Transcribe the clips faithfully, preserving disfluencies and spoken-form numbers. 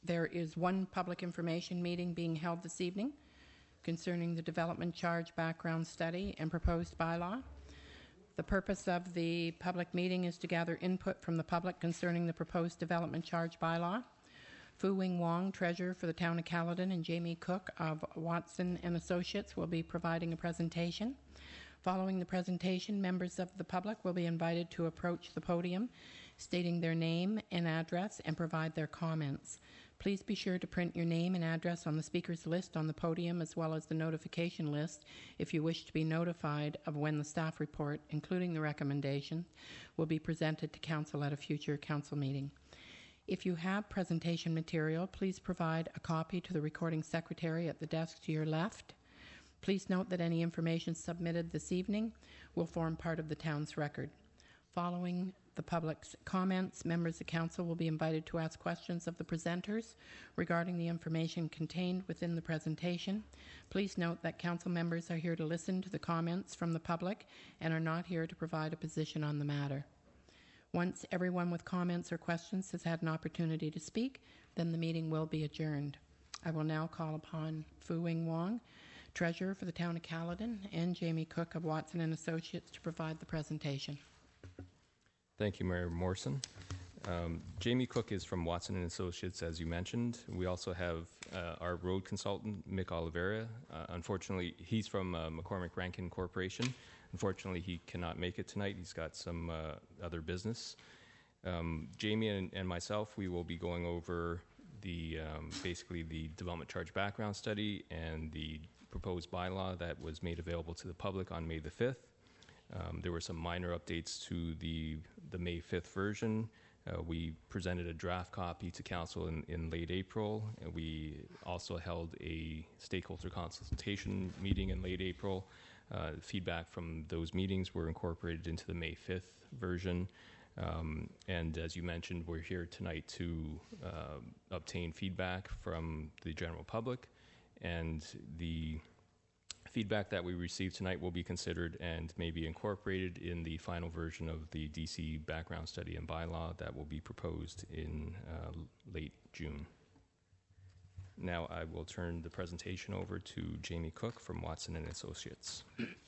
There is one public information meeting being held this evening concerning the development charge background study and proposed bylaw. The purpose of the public meeting is to gather input from the public concerning the proposed development charge bylaw. Fu Wing Wong, Treasurer for the Town of Caledon, and Jamie Cook of Watson and Associates will be providing a presentation. Following the presentation, members of the public will be invited to approach the podium, stating their name and address and provide their comments. Please be sure to print your name and address on the speaker's list on the podium, as well as the notification list if you wish to be notified of when the staff report, including the recommendation, will be presented to Council at a future Council meeting. If you have presentation material, please provide a copy to the recording secretary at the desk to your left. Please note that any information submitted this evening will form part of the town's record. Following the public's comments, members of council will be invited to ask questions of the presenters regarding the information contained within the presentation. Please note that council members are here to listen to the comments from the public and are not here to provide a position on the matter. Once everyone with comments or questions has had an opportunity to speak, then the meeting will be adjourned. I will now call upon Fu Wing Wong, Treasurer for the Town of Caledon, and Jamie Cook of Watson and Associates to provide the presentation. Thank you, Mayor Morrison. Um, Jamie Cook is from Watson and Associates, as you mentioned. We also have uh, our road consultant, Mick Oliveira. Uh, unfortunately, he's from uh, McCormick Rankin Corporation. Unfortunately, he cannot make it tonight. He's got some uh, other business. Um, Jamie and, and myself, we will be going over the um, basically the development charge background study and the proposed bylaw that was made available to the public on May the fifth. Um, there were some minor updates to the, the May fifth version. Uh, we presented a draft copy to council in, in late April. And we also held a stakeholder consultation meeting in late April. Uh, feedback from those meetings were incorporated into the May fifth version. Um, and as you mentioned, we're here tonight to uh, obtain feedback from the general public. And the feedback that we received tonight will be considered and may be incorporated in the final version of the D C background study and bylaw that will be proposed in uh, late June. Now I will turn the presentation over to Jamie Cook from Watson and Associates.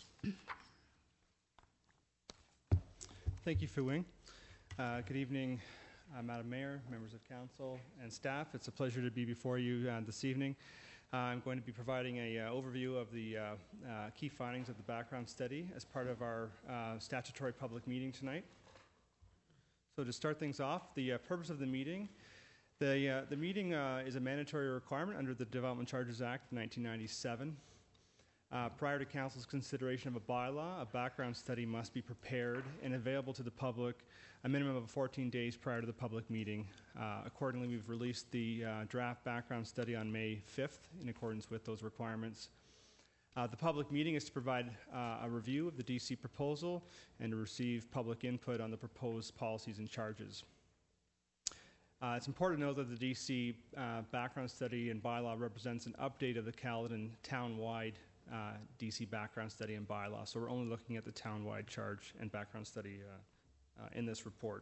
Thank you, Fu Wing. Uh, good evening, uh, Madam Mayor, members of council, and staff. It's a pleasure to be before you uh, this evening. Uh, I'm going to be providing a uh, overview of the uh, uh, key findings of the background study as part of our uh, statutory public meeting tonight. So to start things off, the uh, purpose of the meeting, the, uh, the meeting uh, is a mandatory requirement under the Development Charges Act of nineteen ninety-seven. Uh, prior to council's consideration of a bylaw, a background study must be prepared and available to the public a minimum of fourteen days prior to the public meeting. Uh, accordingly, we've released the uh, draft background study on May fifth in accordance with those requirements. Uh, the public meeting is to provide uh, a review of the D C proposal and to receive public input on the proposed policies and charges. Uh, it's important to note that the D C uh, background study and bylaw represents an update of the Caledon town-wide uh, D C background study and bylaw, so we're only looking at the town-wide charge and background study uh, Uh, in this report.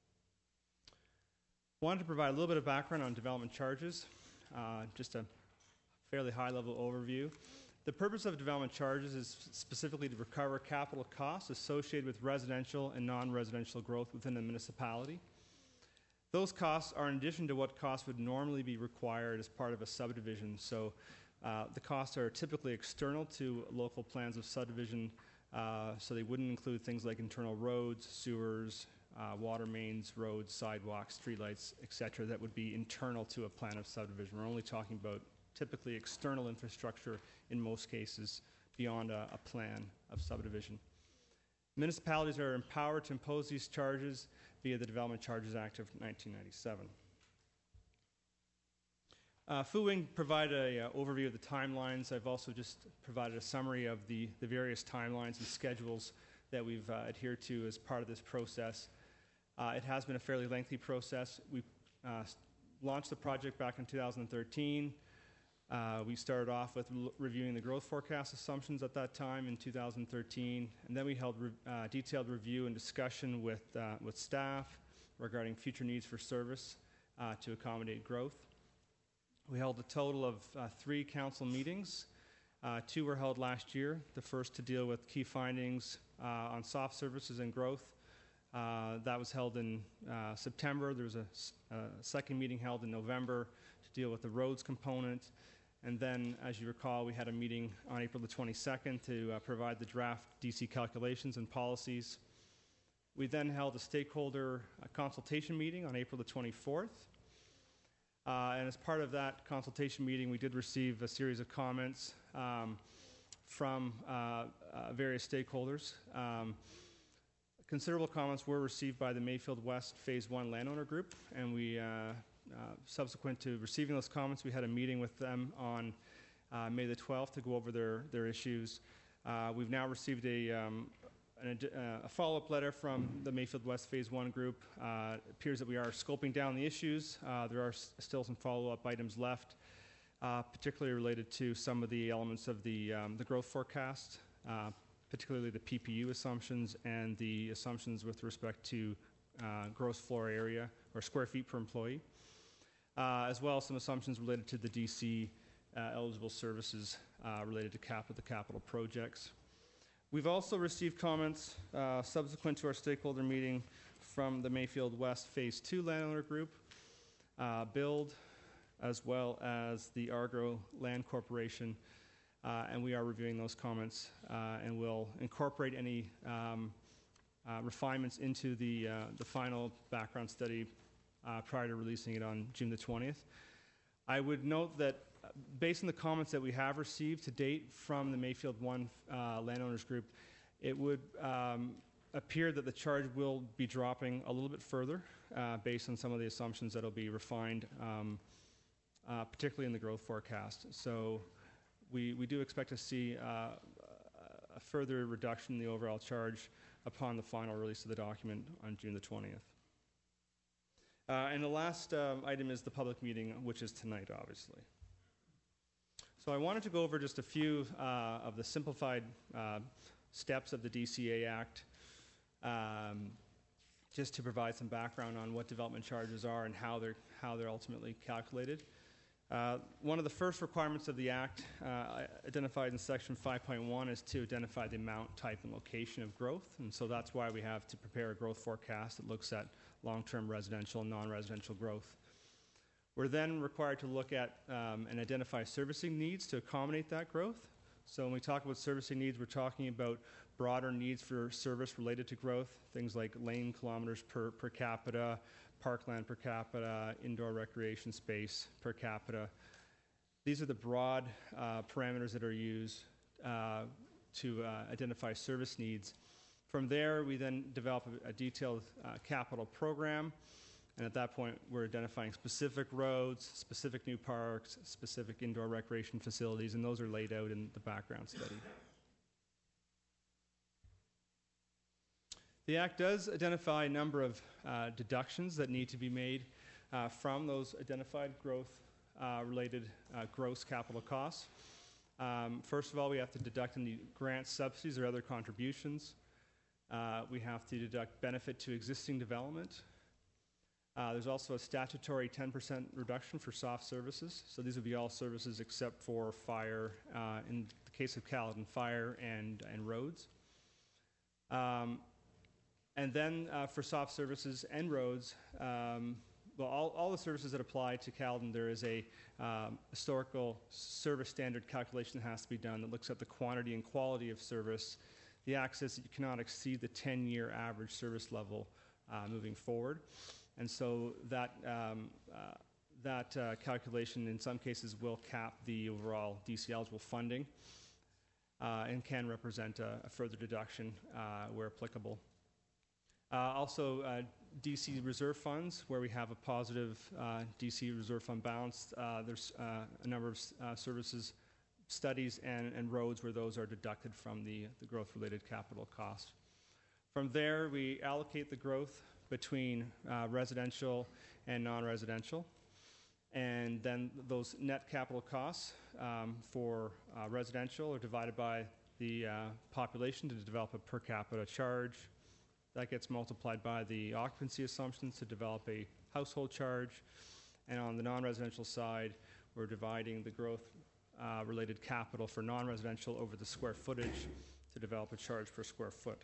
Wanted to provide a little bit of background on development charges, uh, just a fairly high-level overview. The purpose of development charges is specifically to recover capital costs associated with residential and non-residential growth within the municipality. Those costs are in addition to what costs would normally be required as part of a subdivision. So uh, the costs are typically external to local plans of subdivision. Uh, so they wouldn't include things like internal roads, sewers, uh, water mains, roads, sidewalks, streetlights, et cetera. That would be internal to a plan of subdivision. We're only talking about typically external infrastructure in most cases beyond a, a plan of subdivision. Municipalities are empowered to impose these charges via the Development Charges Act of nineteen ninety-seven. Uh, Fu Wing provided an uh, overview of the timelines. I've also just provided a summary of the, the various timelines and schedules that we've uh, adhered to as part of this process. Uh, it has been a fairly lengthy process. We uh, launched the project back in two thousand thirteen. Uh, we started off with l- reviewing the growth forecast assumptions at that time in two thousand thirteen, and then we held re- uh, detailed review and discussion with, uh, with staff regarding future needs for service uh, to accommodate growth. We held a total of uh, three council meetings. Uh, two were held last year. The first to deal with key findings uh, on soft services and growth. Uh, that was held in uh, September. There was a, a second meeting held in November to deal with the roads component. And then, as you recall, we had a meeting on April the twenty-second to uh, provide the draft D C calculations and policies. We then held a stakeholder uh, consultation meeting on April the twenty-fourth. Uh, and as part of that consultation meeting, we did receive a series of comments um, from uh, uh, various stakeholders. Um, considerable comments were received by the Mayfield West Phase one landowner group, and we, uh, uh, subsequent to receiving those comments, we had a meeting with them on uh, May the twelfth to go over their, their issues. Uh, we've now received a, um, an, uh, a follow-up letter from the Mayfield West Phase one group. Uh, it appears that we are scoping down the issues. Uh, there are s- still some follow-up items left, uh, particularly related to some of the elements of the, um, the growth forecast, uh, particularly the P P U assumptions and the assumptions with respect to uh, gross floor area or square feet per employee, uh, as well as some assumptions related to the D C uh, eligible services uh, related to cap the capital projects. We've also received comments uh, subsequent to our stakeholder meeting from the Mayfield West Phase two landowner group, uh, Build, as well as the Argo Land Corporation, uh, and we are reviewing those comments uh, and will incorporate any um, uh, refinements into the, uh, the final background study uh, prior to releasing it on June the twentieth. I would note that uh, based on the comments that we have received to date from the Mayfield one uh, landowners group, it would um, appear that the charge will be dropping a little bit further uh, based on some of the assumptions that will be refined, um, uh, particularly in the growth forecast. So we, we do expect to see uh, a further reduction in the overall charge upon the final release of the document on June the twentieth. Uh, and the last um, item is the public meeting, which is tonight, obviously. So I wanted to go over just a few uh, of the simplified uh, steps of the D C A Act, um, just to provide some background on what development charges are and how they're, how they're ultimately calculated. Uh, one of the first requirements of the Act, uh, identified in Section five point one, is to identify the amount, type, and location of growth. And so that's why we have to prepare a growth forecast that looks at long-term residential and non-residential growth. We're then required to look at um, and identify servicing needs to accommodate that growth. So when we talk about servicing needs, we're talking about broader needs for service related to growth, things like lane kilometers per, per capita, parkland per capita, indoor recreation space per capita. These are the broad uh, parameters that are used uh, to uh, identify service needs. From there, we then develop a, a detailed uh, capital program, and at that point, we're identifying specific roads, specific new parks, specific indoor recreation facilities, and those are laid out in the background study. The Act does identify a number of uh, deductions that need to be made uh, from those identified growth-related uh, uh, gross capital costs. Um, first of all, we have to deduct any grants, subsidies, or other contributions. Uh, we have to deduct benefit to existing development. Uh, there's also a statutory ten percent reduction for soft services. So these would be all services except for fire, uh, in the case of Caledon, fire and, and roads. Um, and then uh, for soft services and roads, um, well, all, all the services that apply to Caledon, there is a um, historical service standard calculation that has to be done that looks at the quantity and quality of service. The Act says that you cannot exceed the ten-year average service level uh, moving forward. And so that, um, uh, that uh, calculation in some cases will cap the overall D C eligible funding uh, and can represent a, a further deduction uh, where applicable. Uh, also, uh, D C reserve funds, where we have a positive uh, D C reserve fund balance. Uh, there's uh, a number of uh, services, studies, and, and roads where those are deducted from the, the growth-related capital cost. From there, we allocate the growth between uh, residential and non-residential. And then those net capital costs um, for uh, residential are divided by the uh, population to develop a per capita charge. That gets multiplied by the occupancy assumptions to develop a household charge. And on the non-residential side, we're dividing the growth-related uh, capital for non-residential over the square footage to develop a charge per square foot.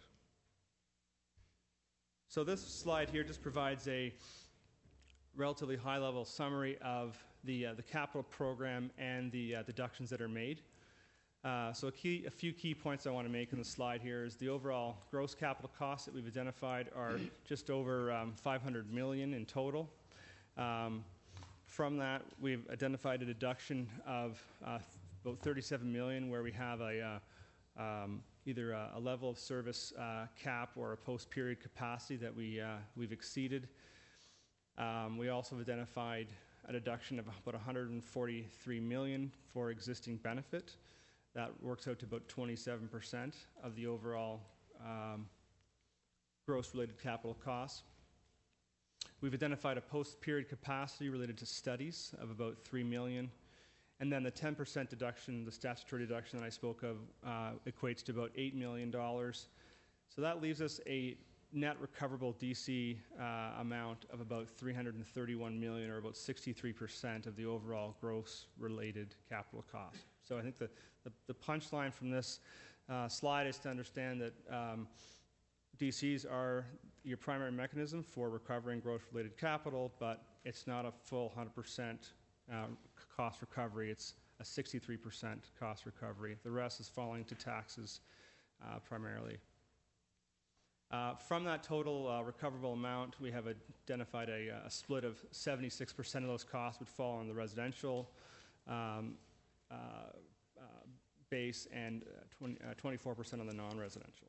So this slide here just provides a relatively high-level summary of the, uh, the capital program and the uh, deductions that are made. Uh, so a, key, a few key points I want to make in the slide here is the overall gross capital costs that we've identified are just over um, five hundred million dollars in total. Um, from that, we've identified a deduction of uh, about thirty-seven million dollars where we have a uh, um, either a, a level of service uh, cap or a post-period capacity that we, uh, we've exceeded. Um, we also have identified a deduction of about one hundred forty-three million dollars for existing benefit. That works out to about twenty-seven percent of the overall um, gross related capital costs. We've identified a post-period capacity related to studies of about three million dollars. And then the ten percent deduction, the statutory deduction that I spoke of, uh, equates to about eight million dollars. So that leaves us a net recoverable D C uh, amount of about three hundred thirty-one million dollars, or about sixty-three percent of the overall gross related capital cost. So I think the, the, the punchline from this uh, slide is to understand that um, D Cs are your primary mechanism for recovering growth-related capital, but it's not a full one hundred percent uh, cost recovery. It's a sixty-three percent cost recovery. The rest is falling to taxes uh, primarily. Uh, from that total uh, recoverable amount, we have identified a, a split of seventy-six percent of those costs would fall on the residential um, uh, uh, base and uh, twenty, uh, twenty-four percent on the non-residential.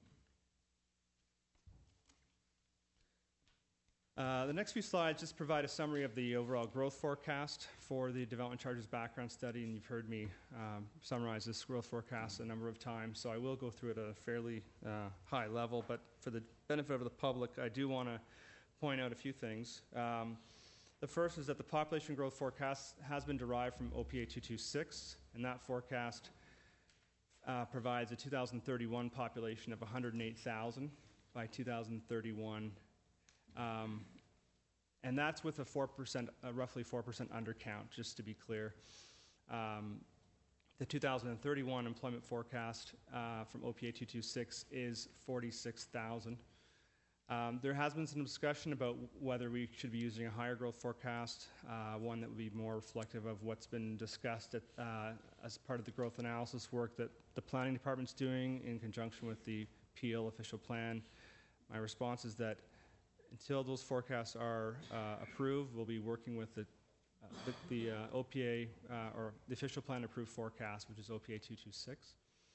Uh, the next few slides just provide a summary of the overall growth forecast for the development charges background study, and you've heard me um, summarize this growth forecast a number of times, so I will go through it at a fairly uh, high level, but for the benefit of the public, I do want to point out a few things. Um, the first is that the population growth forecast has been derived from O P A two twenty-six, and that forecast uh, provides a two thousand thirty-one population of one hundred eight thousand by two thousand thirty-one. Um, and that's with a four percent, uh, roughly four percent undercount, just to be clear. Um, the two thousand thirty-one employment forecast uh, from O P A two twenty-six is forty-six thousand. Um, there has been some discussion about whether we should be using a higher growth forecast, uh, one that would be more reflective of what's been discussed at, uh, as part of the growth analysis work that the planning department's doing in conjunction with the Peel official plan. My response is that until those forecasts are uh, approved, we'll be working with the, uh, the, the uh, O P A, uh, or the official plan approved forecast, which is O P A two twenty-six.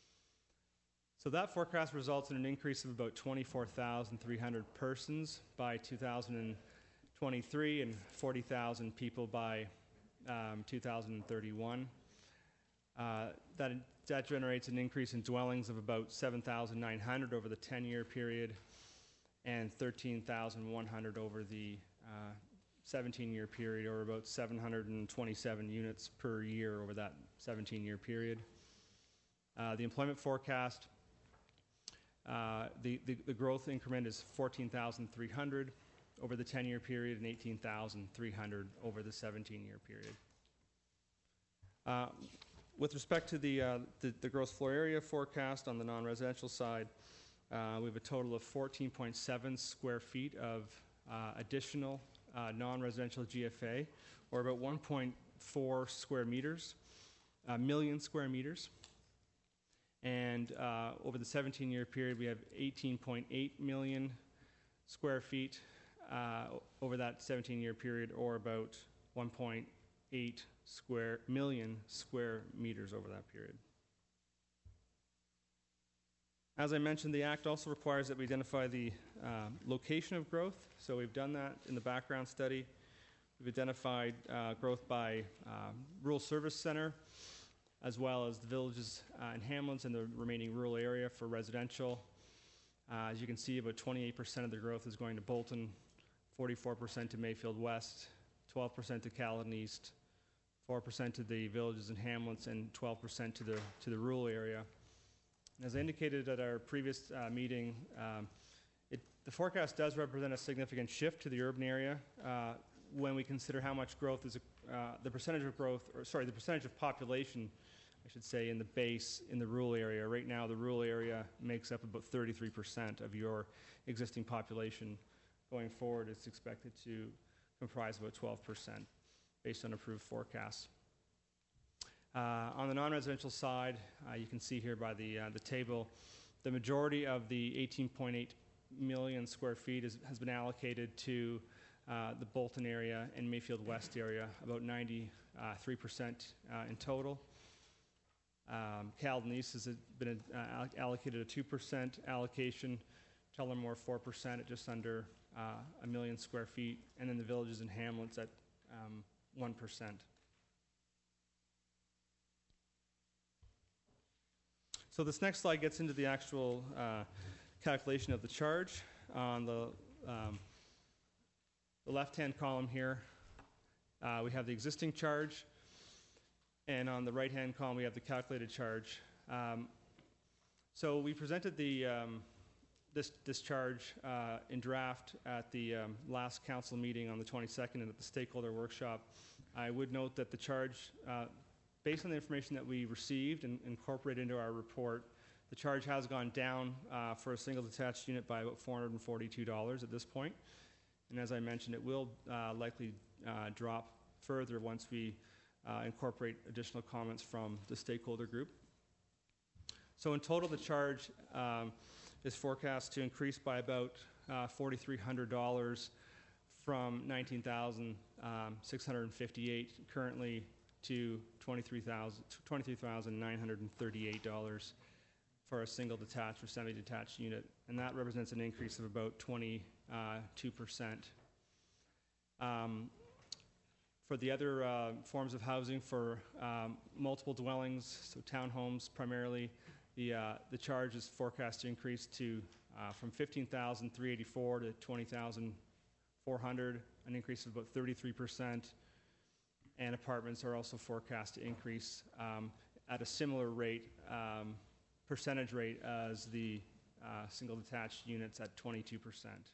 So that forecast results in an increase of about twenty-four thousand three hundred persons by two thousand twenty-three and forty thousand people by um, two thousand thirty-one. Uh, that, that generates an increase in dwellings of about seven thousand nine hundred over the ten-year period, and thirteen thousand one hundred over the seventeen-year uh, period, or about seven hundred twenty-seven units per year over that seventeen-year period. Uh, the employment forecast, uh, the, the, the growth increment is fourteen thousand three hundred over the ten-year period and eighteen thousand three hundred over the seventeen-year period. Uh, with respect to the, uh, the, the gross floor area forecast on the non-residential side, Uh, we have a total of fourteen point seven square feet of uh, additional uh, non-residential G F A, or about one point four square meters, uh, million square meters. And uh, over the seventeen-year period, we have eighteen point eight million square feet uh, over that seventeen-year period, or about one point eight square million square meters over that period. As I mentioned, the Act also requires that we identify the uh, location of growth. So we've done that in the background study. We've identified uh, growth by um, rural service center, as well as the villages uh, and hamlets in the remaining rural area for residential. Uh, as you can see, about twenty-eight percent of the growth is going to Bolton, forty-four percent to Mayfield West, twelve percent to Caledon East, four percent to the villages and hamlets, and twelve percent to the, to the rural area. As I indicated at our previous uh, meeting, um, it, the forecast does represent a significant shift to the urban area uh, when we consider how much growth is uh, the percentage of growth, or sorry, the percentage of population, I should say, in the base in the rural area. Right now, the rural area makes up about thirty-three percent of your existing population. Going forward, it's expected to comprise about twelve percent based on approved forecasts. Uh, on the non-residential side, uh, you can see here by the, uh, the table, the majority of the eighteen point eight million square feet is, has been allocated to uh, the Bolton area and Mayfield West area, about ninety-three percent uh, in total. Um, Caledon East has been uh, allocated a two percent allocation, Tullamore four percent at just under uh, a million square feet, and then the villages and hamlets at um, one percent. So this next slide gets into the actual uh, calculation of the charge. On the, um, the left-hand column here, uh, we have the existing charge, and on the right-hand column, we have the calculated charge. Um, so we presented the, um, this, this charge uh, in draft at the um, last council meeting on the twenty-second and at the stakeholder workshop. I would note that the charge, uh, based on the information that we received and incorporated into our report, the charge has gone down uh, for a single detached unit by about four hundred forty-two dollars at this point. And as I mentioned, it will uh, likely uh, drop further once we uh, incorporate additional comments from the stakeholder group. So in total, the charge um, is forecast to increase by about uh, four thousand three hundred dollars from nineteen thousand six hundred fifty-eight dollars currently to twenty-three thousand nine hundred thirty-eight dollars for a single detached or semi-detached unit, and that represents an increase of about twenty-two percent. Um, for the other uh, forms of housing, for um, multiple dwellings, so townhomes primarily, the uh, the charge is forecast to increase to uh, from fifteen thousand three hundred eighty-four dollars to twenty thousand four hundred dollars, an increase of about thirty-three percent. And apartments are also forecast to increase um, at a similar rate, um, percentage rate as the uh, single detached units at twenty-two percent.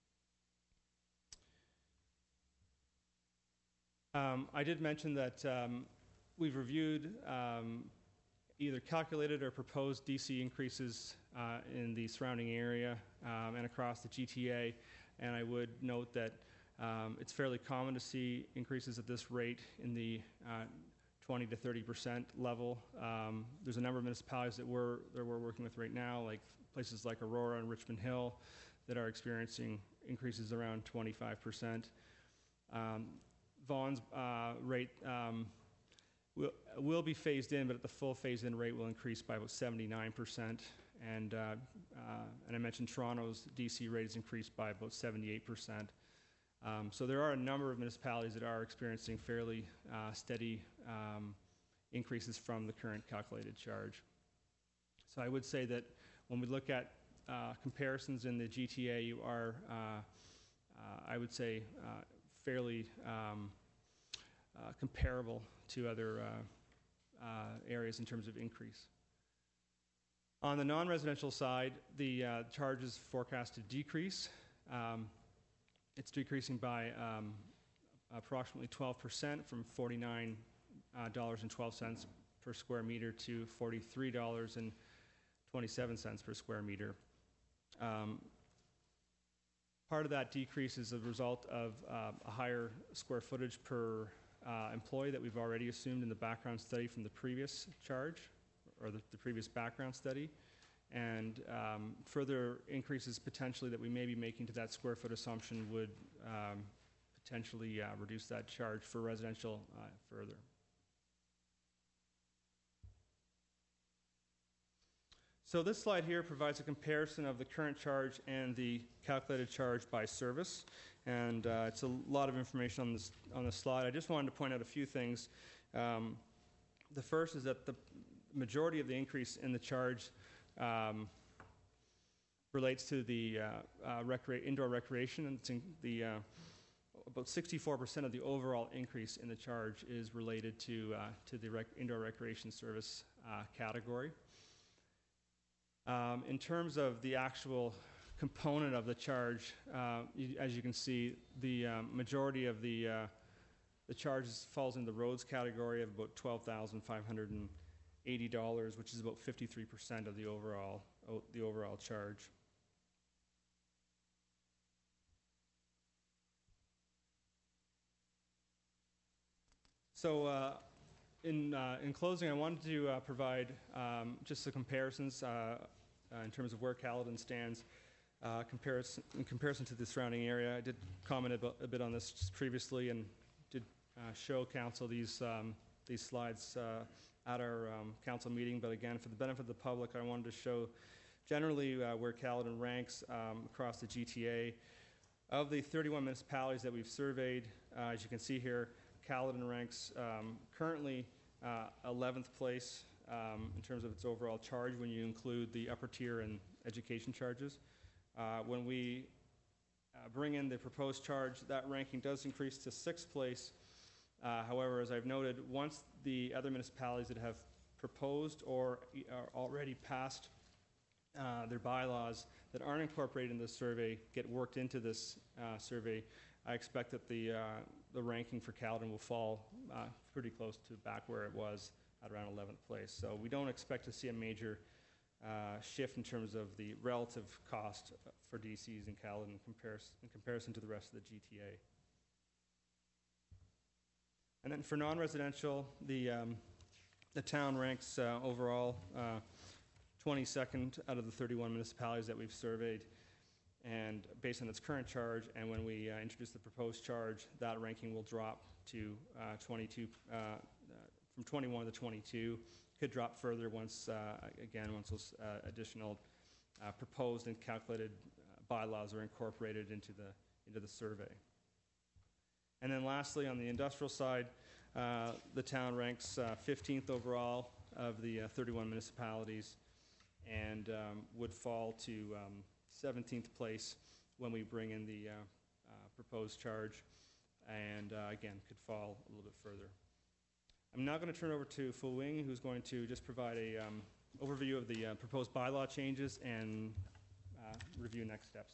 Um, I did mention that um, we've reviewed um, either calculated or proposed D C increases uh, in the surrounding area um, and across the G T A, and I would note that Um, it's fairly common to see increases at this rate in the uh, twenty to thirty percent level. Um, there's a number of municipalities that we're, that we're working with right now, like places like Aurora and Richmond Hill, that are experiencing increases around twenty-five percent. Um, Vaughan's uh, rate um, will, will be phased in, but at the full phased-in rate will increase by about seventy-nine percent. And, uh, uh, and I mentioned Toronto's D C rate has increased by about seventy-eight percent. Um, so there are a number of municipalities that are experiencing fairly uh, steady um, increases from the current calculated charge. So I would say that when we look at uh, comparisons in the G T A, you are, uh, uh, I would say, uh, fairly um, uh, comparable to other uh, uh, areas in terms of increase. On the non-residential side, the uh, charge is forecast to decrease. Um, It's decreasing by um, approximately twelve percent from forty-nine dollars and twelve cents per square meter to forty-three dollars and twenty-seven cents per square meter. Um, part of that decrease is a result of uh, a higher square footage per uh, employee that we've already assumed in the background study from the previous charge, or the, the previous background study. And um, further increases potentially that we may be making to that square foot assumption would um, potentially uh, reduce that charge for residential uh, further. So this slide here provides a comparison of the current charge and the calculated charge by service. And uh, it's a lot of information on this, on this slide. I just wanted to point out a few things. Um, the first is that the majority of the increase in the charge Um, relates to the uh, uh, recre- indoor recreation, and it's in the uh, about sixty-four percent of the overall increase in the charge is related to uh, to the rec- indoor recreation service uh, category. Um, in terms of the actual component of the charge, uh, you, as you can see, the um, majority of the uh, the charge is- falls in the roads category of about twelve thousand five hundred eighty dollars, which is about fifty-three percent of the overall, o- the overall charge. So, uh, in, uh, in closing, I wanted to uh, provide um, just the comparisons uh, uh, in terms of where Caledon stands uh, comparison, in comparison to the surrounding area. I did comment about, a bit on this just previously and did uh, show council these, um, these slides uh, at our um, council meeting. But again, for the benefit of the public, I wanted to show generally uh, where Caledon ranks um, across the G T A. Of the thirty-one municipalities that we've surveyed, uh, as you can see here, Caledon ranks um, currently uh, eleventh place um, in terms of its overall charge when you include the upper tier and education charges. Uh, when we uh, bring in the proposed charge, that ranking does increase to sixth place. Uh, however, as I've noted, once the other municipalities that have proposed or e- are already passed uh, their bylaws that aren't incorporated in this survey get worked into this uh, survey, I expect that the, uh, the ranking for Caledon will fall uh, pretty close to back where it was at around eleventh place. So we don't expect to see a major uh, shift in terms of the relative cost for D Cs in Caledon in, comparis- in comparison to the rest of the G T A. And then for non-residential, the, um, the town ranks uh, overall uh, twenty-second out of the thirty-one municipalities that we've surveyed. And based on its current charge, and when we uh, introduce the proposed charge, that ranking will drop to uh, twenty-two, uh, uh, from twenty-one to twenty-two. Could drop further once, uh, again, once those uh, additional uh, proposed and calculated uh, bylaws are incorporated into the into the survey. And then lastly, on the industrial side, uh, the town ranks uh, fifteenth overall of the uh, thirty-one municipalities, and um, would fall to um, seventeenth place when we bring in the uh, uh, proposed charge, and uh, again, could fall a little bit further. I'm now going to turn over to Fu Wing, who's going to just provide a um, overview of the uh, proposed bylaw changes and uh, review next steps.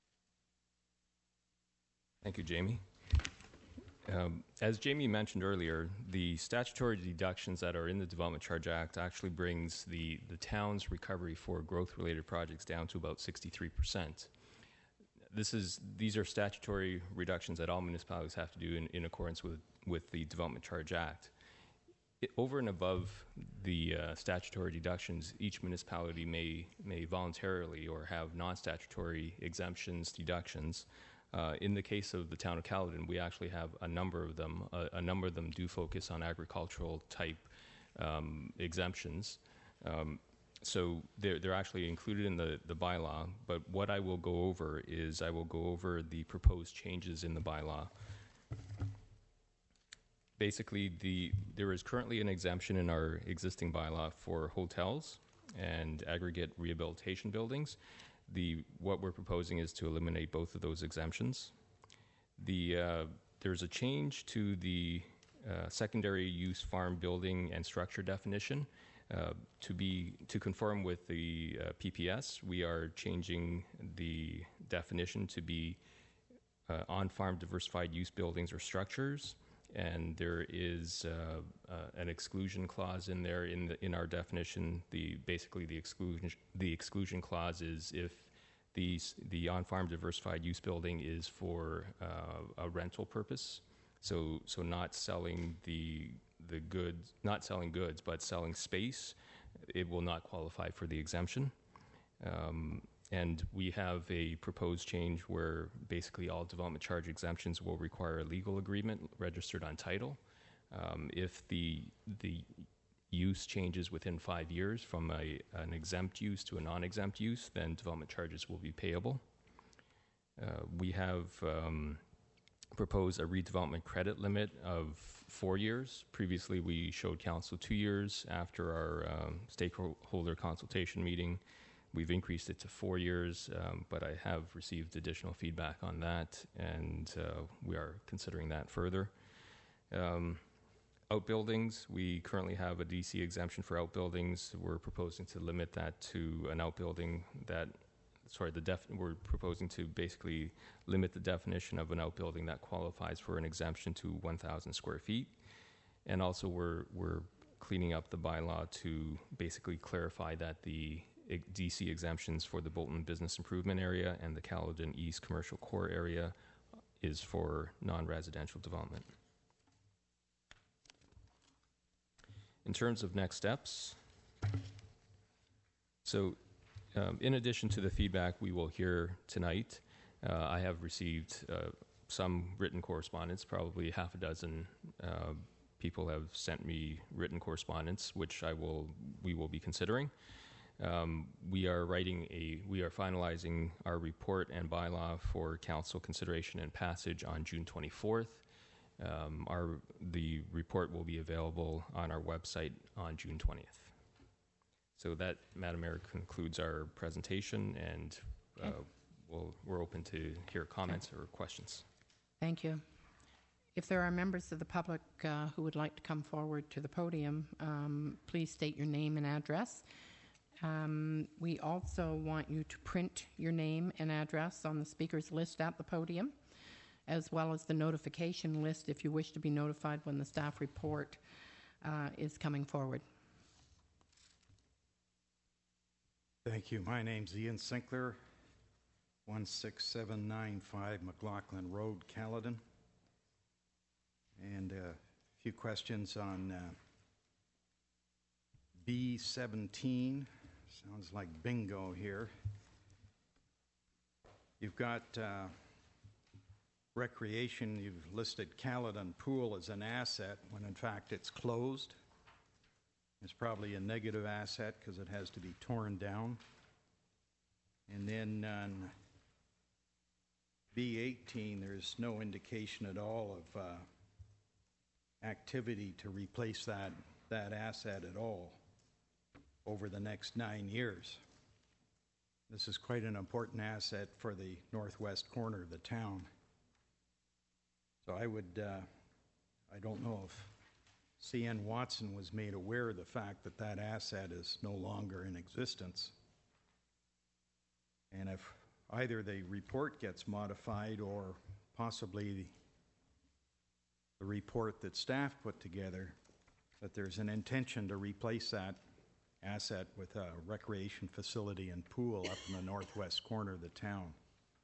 Thank you, Jamie. Um, as Jamie mentioned earlier, the statutory deductions that are in the Development Charge Act actually brings the, the town's recovery for growth-related projects down to about sixty-three percent. This is, these are statutory reductions that all municipalities have to do in, in accordance with, with the Development Charge Act. It, over and above the uh, statutory deductions, each municipality may, may voluntarily or have non-statutory exemptions, deductions. Uh, in the case of the town of Caledon, we actually have a number of them. Uh, a number of them do focus on agricultural type um, exemptions. Um, so they're, they're actually included in the, the bylaw, but what I will go over is I will go over the proposed changes in the bylaw. Basically, the, there is currently an exemption in our existing bylaw for hotels and aggregate rehabilitation buildings. The, what we're proposing is to eliminate both of those exemptions. The, uh, there's a change to the uh, secondary use farm building and structure definition. Uh, to be to conform with the uh, P P S, we are changing the definition to be uh, on-farm diversified use buildings or structures, and there is uh, uh, an exclusion clause in there in the, in our definition. The basically the exclusion the exclusion clause is if the the on-farm diversified use building is for uh, a rental purpose, so so not selling the the goods, not selling goods, but selling space, it will not qualify for the exemption. Um, And we have a proposed change where basically all development charge exemptions will require a legal agreement registered on title. Um, if the the use changes within five years from a, an exempt use to a non-exempt use, then development charges will be payable. Uh, we have um, proposed a redevelopment credit limit of four years. Previously, we showed council two years after our um, stakeholder consultation meeting. We've increased it to four years, um, but I have received additional feedback on that, and uh, we are considering that further. Um, outbuildings, we currently have a D C exemption for outbuildings. We're proposing to limit that to an outbuilding that sorry, the def- we're proposing to basically limit the definition of an outbuilding that qualifies for an exemption to one thousand square feet. And also we're, we're cleaning up the bylaw to basically clarify that the D C exemptions for the Bolton Business Improvement Area and the Caledon East Commercial Core Area is for non-residential development. In terms of next steps, so um, in addition to the feedback we will hear tonight, uh, I have received uh, some written correspondence, probably half a dozen uh, people have sent me written correspondence, which I will, we will be considering. Um, we are writing a, we are finalizing our report and bylaw for council consideration and passage on June twenty-fourth. Um, our, the report will be available on our website on June twentieth. So that, Madam Mayor, concludes our presentation, and uh, Okay. we'll, we're open to hear comments or questions. Thank you. If there are members of the public uh, who would like to come forward to the podium, um, please state your name and address. Um, we also want you to print your name and address on the speaker's list at the podium, as well as the notification list if you wish to be notified when the staff report uh, is coming forward. Thank you. My name's Ian Sinclair, one six seven nine five McLaughlin Road, Caledon. And a few questions on uh, B seventeen. Sounds like bingo here. You've got uh, recreation. You've listed Caledon Pool as an asset when in fact it's closed. It's probably a negative asset because it has to be torn down. And then on B eighteen, there's no indication at all of uh, activity to replace that, that asset at all over the next nine years. This is quite an important asset for the northwest corner of the town. So I would, uh, I don't know if C N Watson was made aware of the fact that that asset is no longer in existence. And if either the report gets modified or possibly the, the report that staff put together, that there's an intention to replace that asset with a recreation facility and pool up in the northwest corner of the town.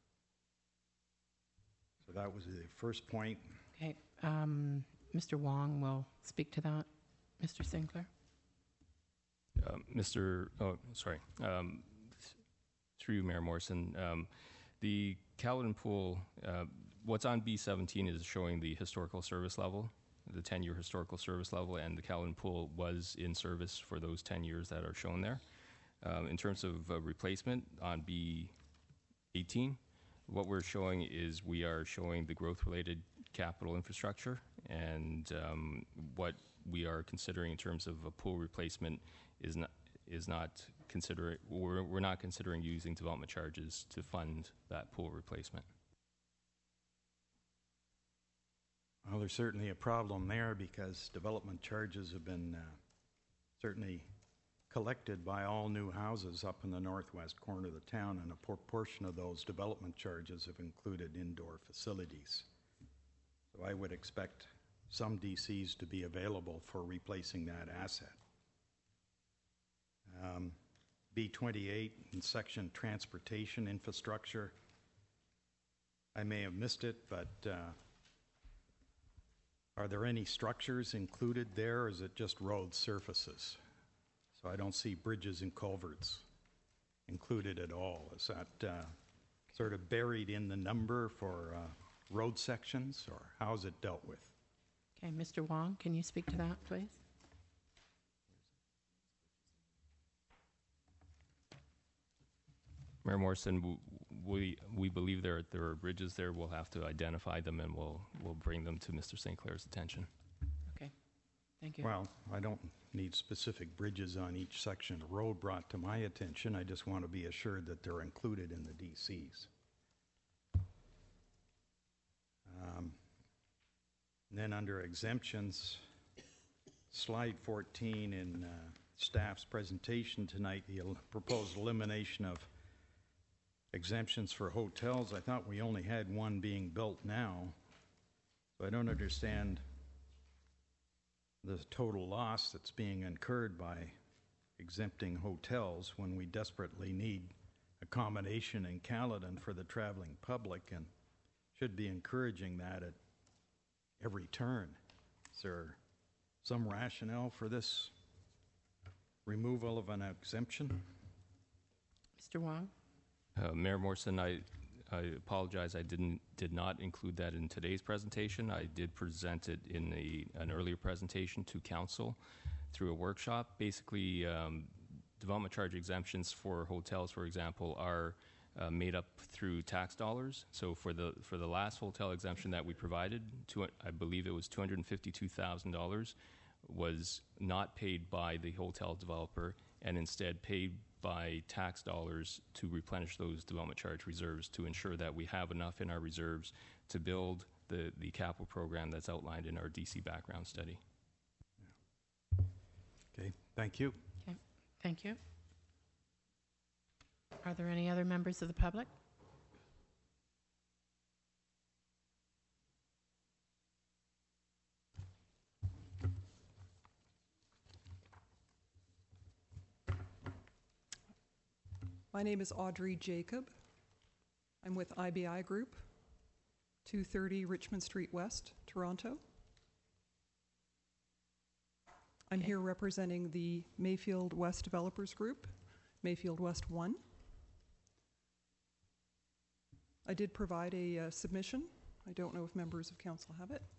So that was the first point. Okay. Um, Mister Wong will speak to that. Mister Sinclair? Um, Mister Oh, sorry. Um, through you, Mayor Morrison, um, the Caledon Pool, uh, what's on B seventeen is showing the historical service level, the ten-year historical service level, and the Caledon Pool was in service for those ten years that are shown there. Um, in terms of uh, replacement on B eighteen, what we're showing is we are showing the growth-related capital infrastructure, and um, what we are considering in terms of a pool replacement is not is not considering we're, we're not considering using development charges to fund that pool replacement. Well, there's certainly a problem there because development charges have been uh, certainly collected by all new houses up in the northwest corner of the town, and a proportion of those development charges have included indoor facilities. So I would expect some D Cs to be available for replacing that asset. Um, B twenty-eight in section transportation infrastructure. I may have missed it, but uh, are there any structures included there, or is it just road surfaces? So I don't see bridges and culverts included at all. Is that uh, sort of buried in the number for uh, road sections, or how is it dealt with? Okay, Mister Wong, can you speak to that, please? Mayor Morrison, w- we we believe there there are bridges there. We'll have to identify them, and we'll we'll bring them to Mister Saint Clair's attention. Okay, thank you. Well, I don't need specific bridges on each section of road brought to my attention. I just want to be assured that they're included in the D Cs. Um, then under exemptions, slide fourteen in uh, staff's presentation tonight, the el- proposed elimination of exemptions for hotels. I thought we only had one being built now. So I don't understand the total loss that's being incurred by exempting hotels when we desperately need accommodation in Caledon for the traveling public and should be encouraging that at every turn. Is there some rationale for this removal of an exemption? Mister Wong? Uh, Mayor Morrison, I, I apologize. I didn't did not include that in today's presentation. I did present it in a, an earlier presentation to council through a workshop. Basically, um, development charge exemptions for hotels, for example, are uh, made up through tax dollars. So for the for the last hotel exemption that we provided, to, I believe it was two hundred fifty-two thousand dollars, was not paid by the hotel developer and instead paid by tax dollars to replenish those development charge reserves to ensure that we have enough in our reserves to build the, the capital program that's outlined in our D C background study. Okay, thank you. Okay, thank you. Are there any other members of the public? My name is Audrey Jacob. I'm with I B I Group, two thirty Richmond Street West, Toronto. I'm Okay. here representing the Mayfield West Developers Group, Mayfield West one. I did provide a uh, submission. I don't know if members of council have it.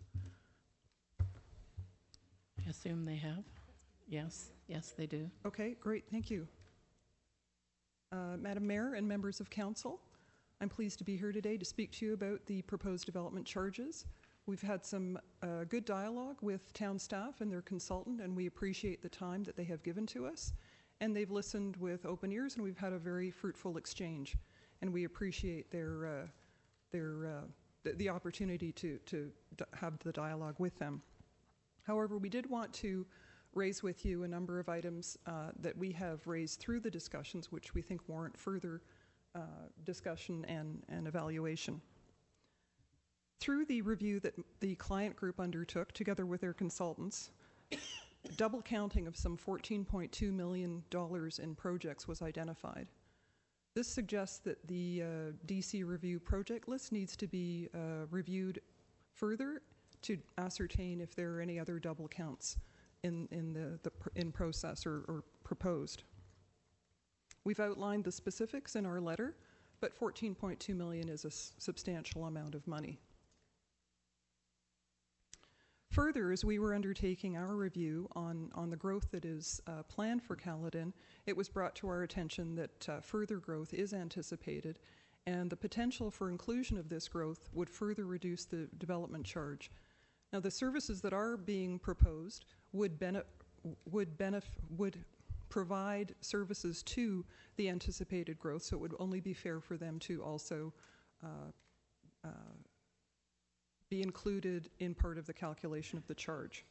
I assume they have. Yes, yes, they do. Okay, great, thank you. Uh, Madam Mayor and members of council, I'm pleased to be here today to speak to you about the proposed development charges. We've had some uh, good dialogue with town staff and their consultant, and we appreciate the time that they have given to us. And they've listened with open ears, and we've had a very fruitful exchange. And we appreciate their, uh, their, uh, th the opportunity to, to d have the dialogue with them. However, we did want to raise with you a number of items uh, that we have raised through the discussions, which we think warrant further uh, discussion and, and evaluation. Through the review that the client group undertook, together with their consultants, double counting of some fourteen point two million dollars in projects was identified. This suggests that the uh, D C review project list needs to be uh, reviewed further to ascertain if there are any other double counts in, in the, the pr in process or, or proposed. We've outlined the specifics in our letter, but fourteen point two million dollars is a s substantial amount of money. Further, as we were undertaking our review on, on the growth that is uh, planned for Caledon, it was brought to our attention that uh, further growth is anticipated, and the potential for inclusion of this growth would further reduce the development charge. Now, the services that are being proposed would, bene would, benef would provide services to the anticipated growth, so it would only be fair for them to also uh, uh, be included in part of the calculation of the charge.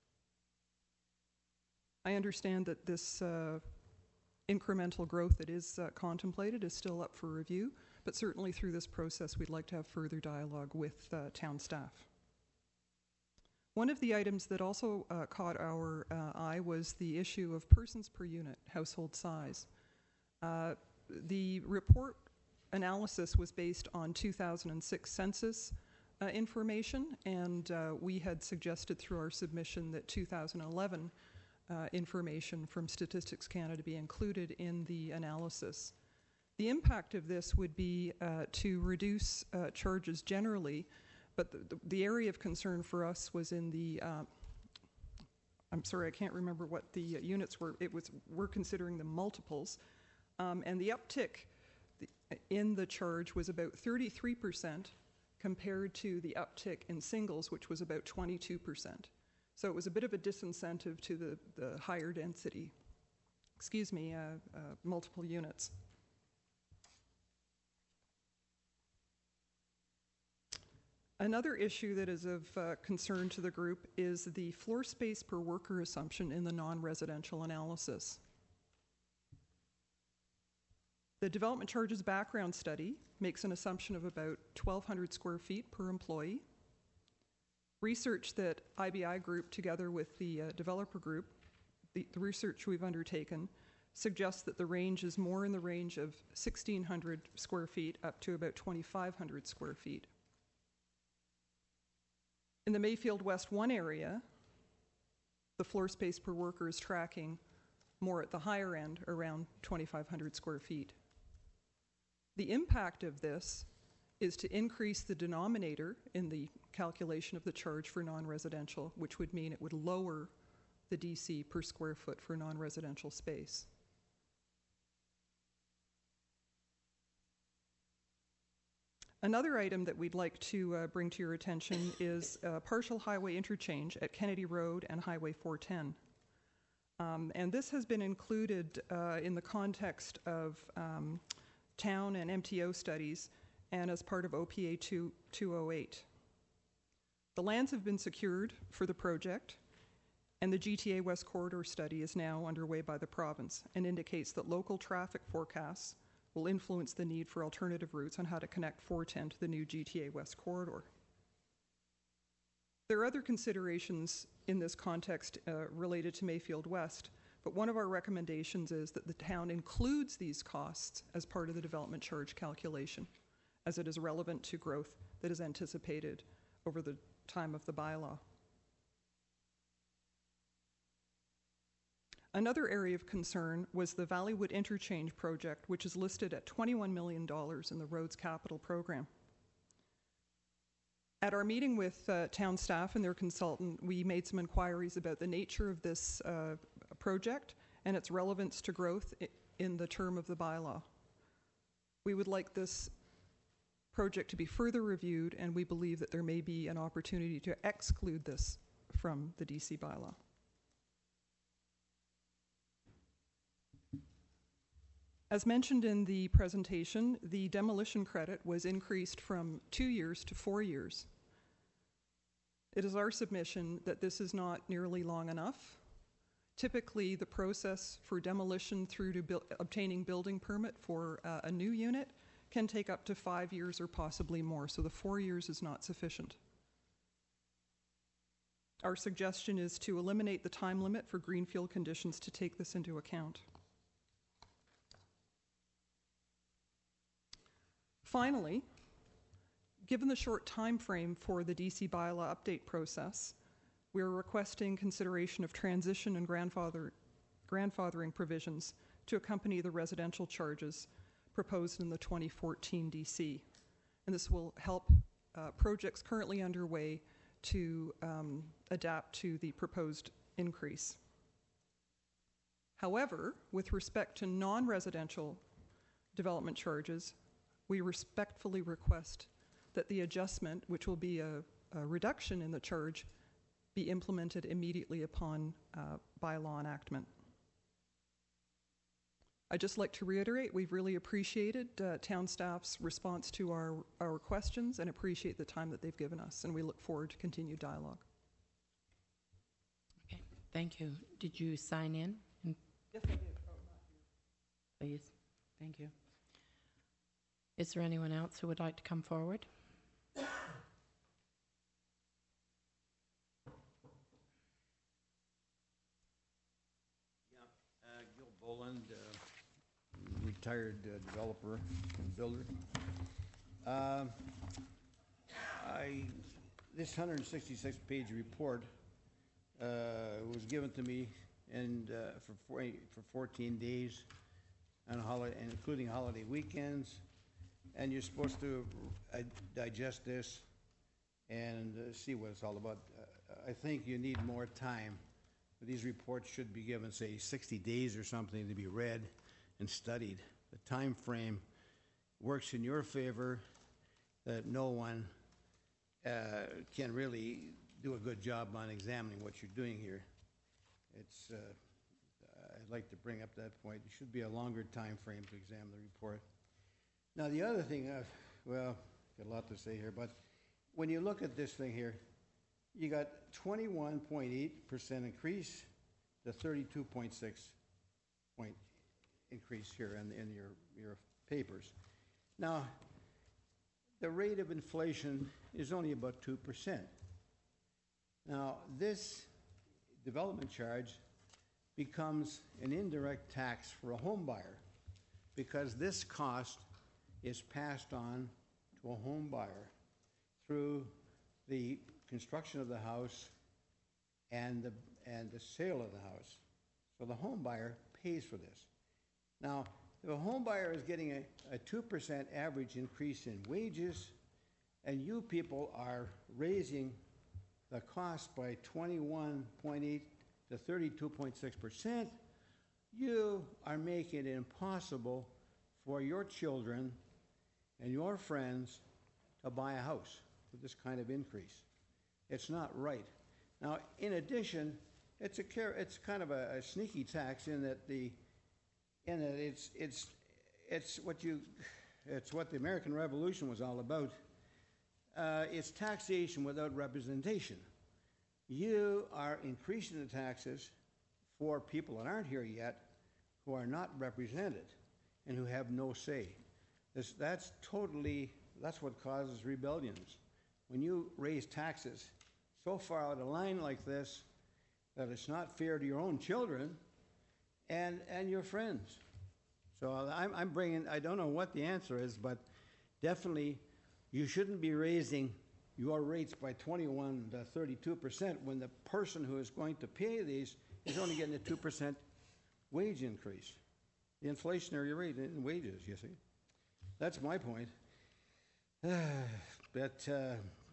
I understand that this uh, incremental growth that is uh, contemplated is still up for review, but certainly through this process we'd like to have further dialogue with uh, town staff. One of the items that also uh, caught our uh, eye was the issue of persons per unit, household size. Uh, the report analysis was based on two thousand six census uh, information, and uh, we had suggested through our submission that two thousand eleven uh, information from Statistics Canada be included in the analysis. The impact of this would be uh, to reduce uh, charges generally, but the, the, the area of concern for us was in the, uh, I'm sorry, I can't remember what the uh, units were. It was, we're considering the multiples. Um, and the uptick the, in the charge was about thirty-three percent compared to the uptick in singles, which was about twenty-two percent. So it was a bit of a disincentive to the, the higher density, excuse me, uh, uh, multiple units. Another issue that is of uh, concern to the group is the floor space per worker assumption in the non-residential analysis. The development charges background study makes an assumption of about twelve hundred square feet per employee. Research that I B I Group, together with the uh, developer group, the, the research we've undertaken, suggests that the range is more in the range of sixteen hundred square feet up to about twenty-five hundred square feet. In the Mayfield West one area, the floor space per worker is tracking more at the higher end, around twenty-five hundred square feet. The impact of this is to increase the denominator in the calculation of the charge for non-residential, which would mean it would lower the D C per square foot for non-residential space. Another item that we'd like to uh, bring to your attention is uh, partial highway interchange at Kennedy Road and Highway four ten. Um, and this has been included uh, in the context of um, town and M T O studies and as part of O P A two oh eight. The lands have been secured for the project, and the G T A West Corridor study is now underway by the province and indicates that local traffic forecasts will influence the need for alternative routes on how to connect four ten to the new G T A West Corridor. There are other considerations in this context uh, related to Mayfield West, but one of our recommendations is that the town includes these costs as part of the development charge calculation, as it is relevant to growth that is anticipated over the time of the bylaw. Another area of concern was the Valleywood Interchange project, which is listed at twenty-one million dollars in the Roads Capital Program. At our meeting with uh, town staff and their consultant, we made some inquiries about the nature of this uh, project and its relevance to growth in the term of the bylaw. We would like this project to be further reviewed, and we believe that there may be an opportunity to exclude this from the D C bylaw. As mentioned in the presentation, the demolition credit was increased from two years to four years. It is our submission that this is not nearly long enough. Typically, the process for demolition through to bu- obtaining building permit for uh, a new unit can take up to five years or possibly more, so the four years is not sufficient. Our suggestion is to eliminate the time limit for greenfield conditions to take this into account. Finally, given the short time frame for the D C bylaw update process, we are requesting consideration of transition and grandfather, grandfathering provisions to accompany the residential charges proposed in the twenty fourteen D C. And this will help uh, projects currently underway to um, adapt to the proposed increase. However, with respect to non-residential development charges, we respectfully request that the adjustment, which will be a, a reduction in the charge, be implemented immediately upon uh, bylaw enactment. I'd just like to reiterate, we've really appreciated uh, town staff's response to our, our questions and appreciate the time that they've given us, and we look forward to continued dialogue. Okay, thank you. Did you sign in? Yes, I did. Please, thank you. Is there anyone else who would like to come forward? Yeah, uh, Gil Boland, uh, retired uh, developer and builder. Uh, I this one hundred sixty-six page report uh, was given to me, and uh, for four, for fourteen days, on holiday, including holiday weekends. And you're supposed to uh, digest this and uh, see what it's all about. Uh, I think you need more time. These reports should be given, say, sixty days or something to be read and studied. The time frame works in your favor, that no one uh, can really do a good job on examining what you're doing here. It's, uh, I'd like to bring up that point. There should be a longer time frame to examine the report. Now, the other thing, uh, well, got a lot to say here, but when you look at this thing here, you got twenty-one point eight percent increase to thirty-two point six point increase here in, in your, your papers. Now, the rate of inflation is only about two percent. Now, this development charge becomes an indirect tax for a home buyer because this cost is passed on to a home buyer through the construction of the house and the, and the sale of the house. So the home buyer pays for this. Now, if a home buyer is getting a, a two percent average increase in wages, and you people are raising the cost by twenty-one point eight to thirty-two point six percent, you are making it impossible for your children and your friends to buy a house with this kind of increase. It's not right. Now, in addition, it's a it's kind of a, a sneaky tax in that the in that it's it's it's what you it's what the American Revolution was all about. Uh, it's taxation without representation. You are increasing the taxes for people that aren't here yet, who are not represented, and who have no say. This, that's totally, that's what causes rebellions. When you raise taxes so far out of line like this, that it's not fair to your own children and, and your friends. So I'm, I'm bringing, I don't know what the answer is, but definitely you shouldn't be raising your rates by twenty-one to thirty-two percent when the person who is going to pay these is only getting a two percent wage increase. The inflationary rate in wages, you see. That's my point. But uh,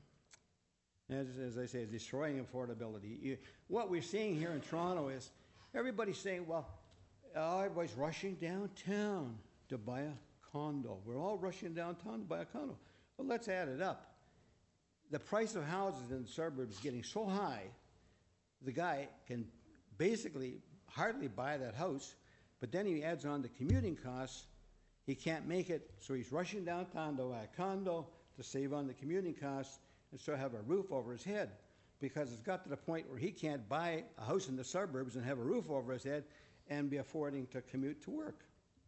as, as I say, destroying affordability. You, what we're seeing here in Toronto is everybody's saying, well, oh, everybody's rushing downtown to buy a condo. We're all rushing downtown to buy a condo. Well, let's add it up. The price of houses in the suburbs is getting so high, the guy can basically hardly buy that house, but then he adds on the commuting costs. He can't make it, so he's rushing downtown to buy a condo to save on the commuting costs and still have a roof over his head, because it's got to the point where he can't buy a house in the suburbs and have a roof over his head and be affording to commute to work.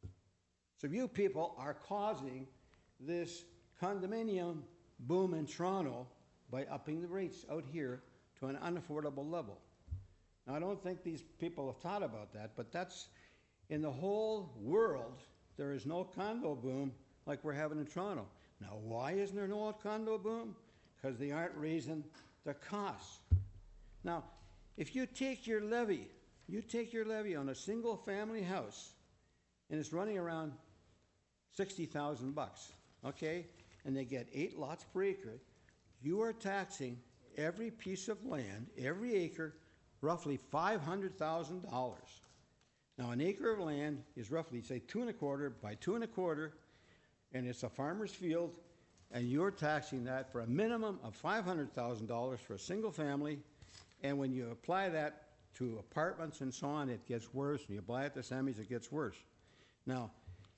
So you people are causing this condominium boom in Toronto by upping the rates out here to an unaffordable level. Now, I don't think these people have thought about that, but that's, in the whole world, there is no condo boom like we're having in Toronto. Now, why isn't there no condo boom? Because they aren't raising the costs. Now, if you take your levy, you take your levy on a single family house, and it's running around sixty thousand bucks, okay? And they get eight lots per acre, you are taxing every piece of land, every acre, roughly five hundred thousand dollars. Now, an acre of land is roughly, say, two and a quarter by two and a quarter, and it's a farmer's field, and you're taxing that for a minimum of five hundred thousand dollars for a single family, and when you apply that to apartments and so on, it gets worse, and you apply it to semis, it gets worse. Now,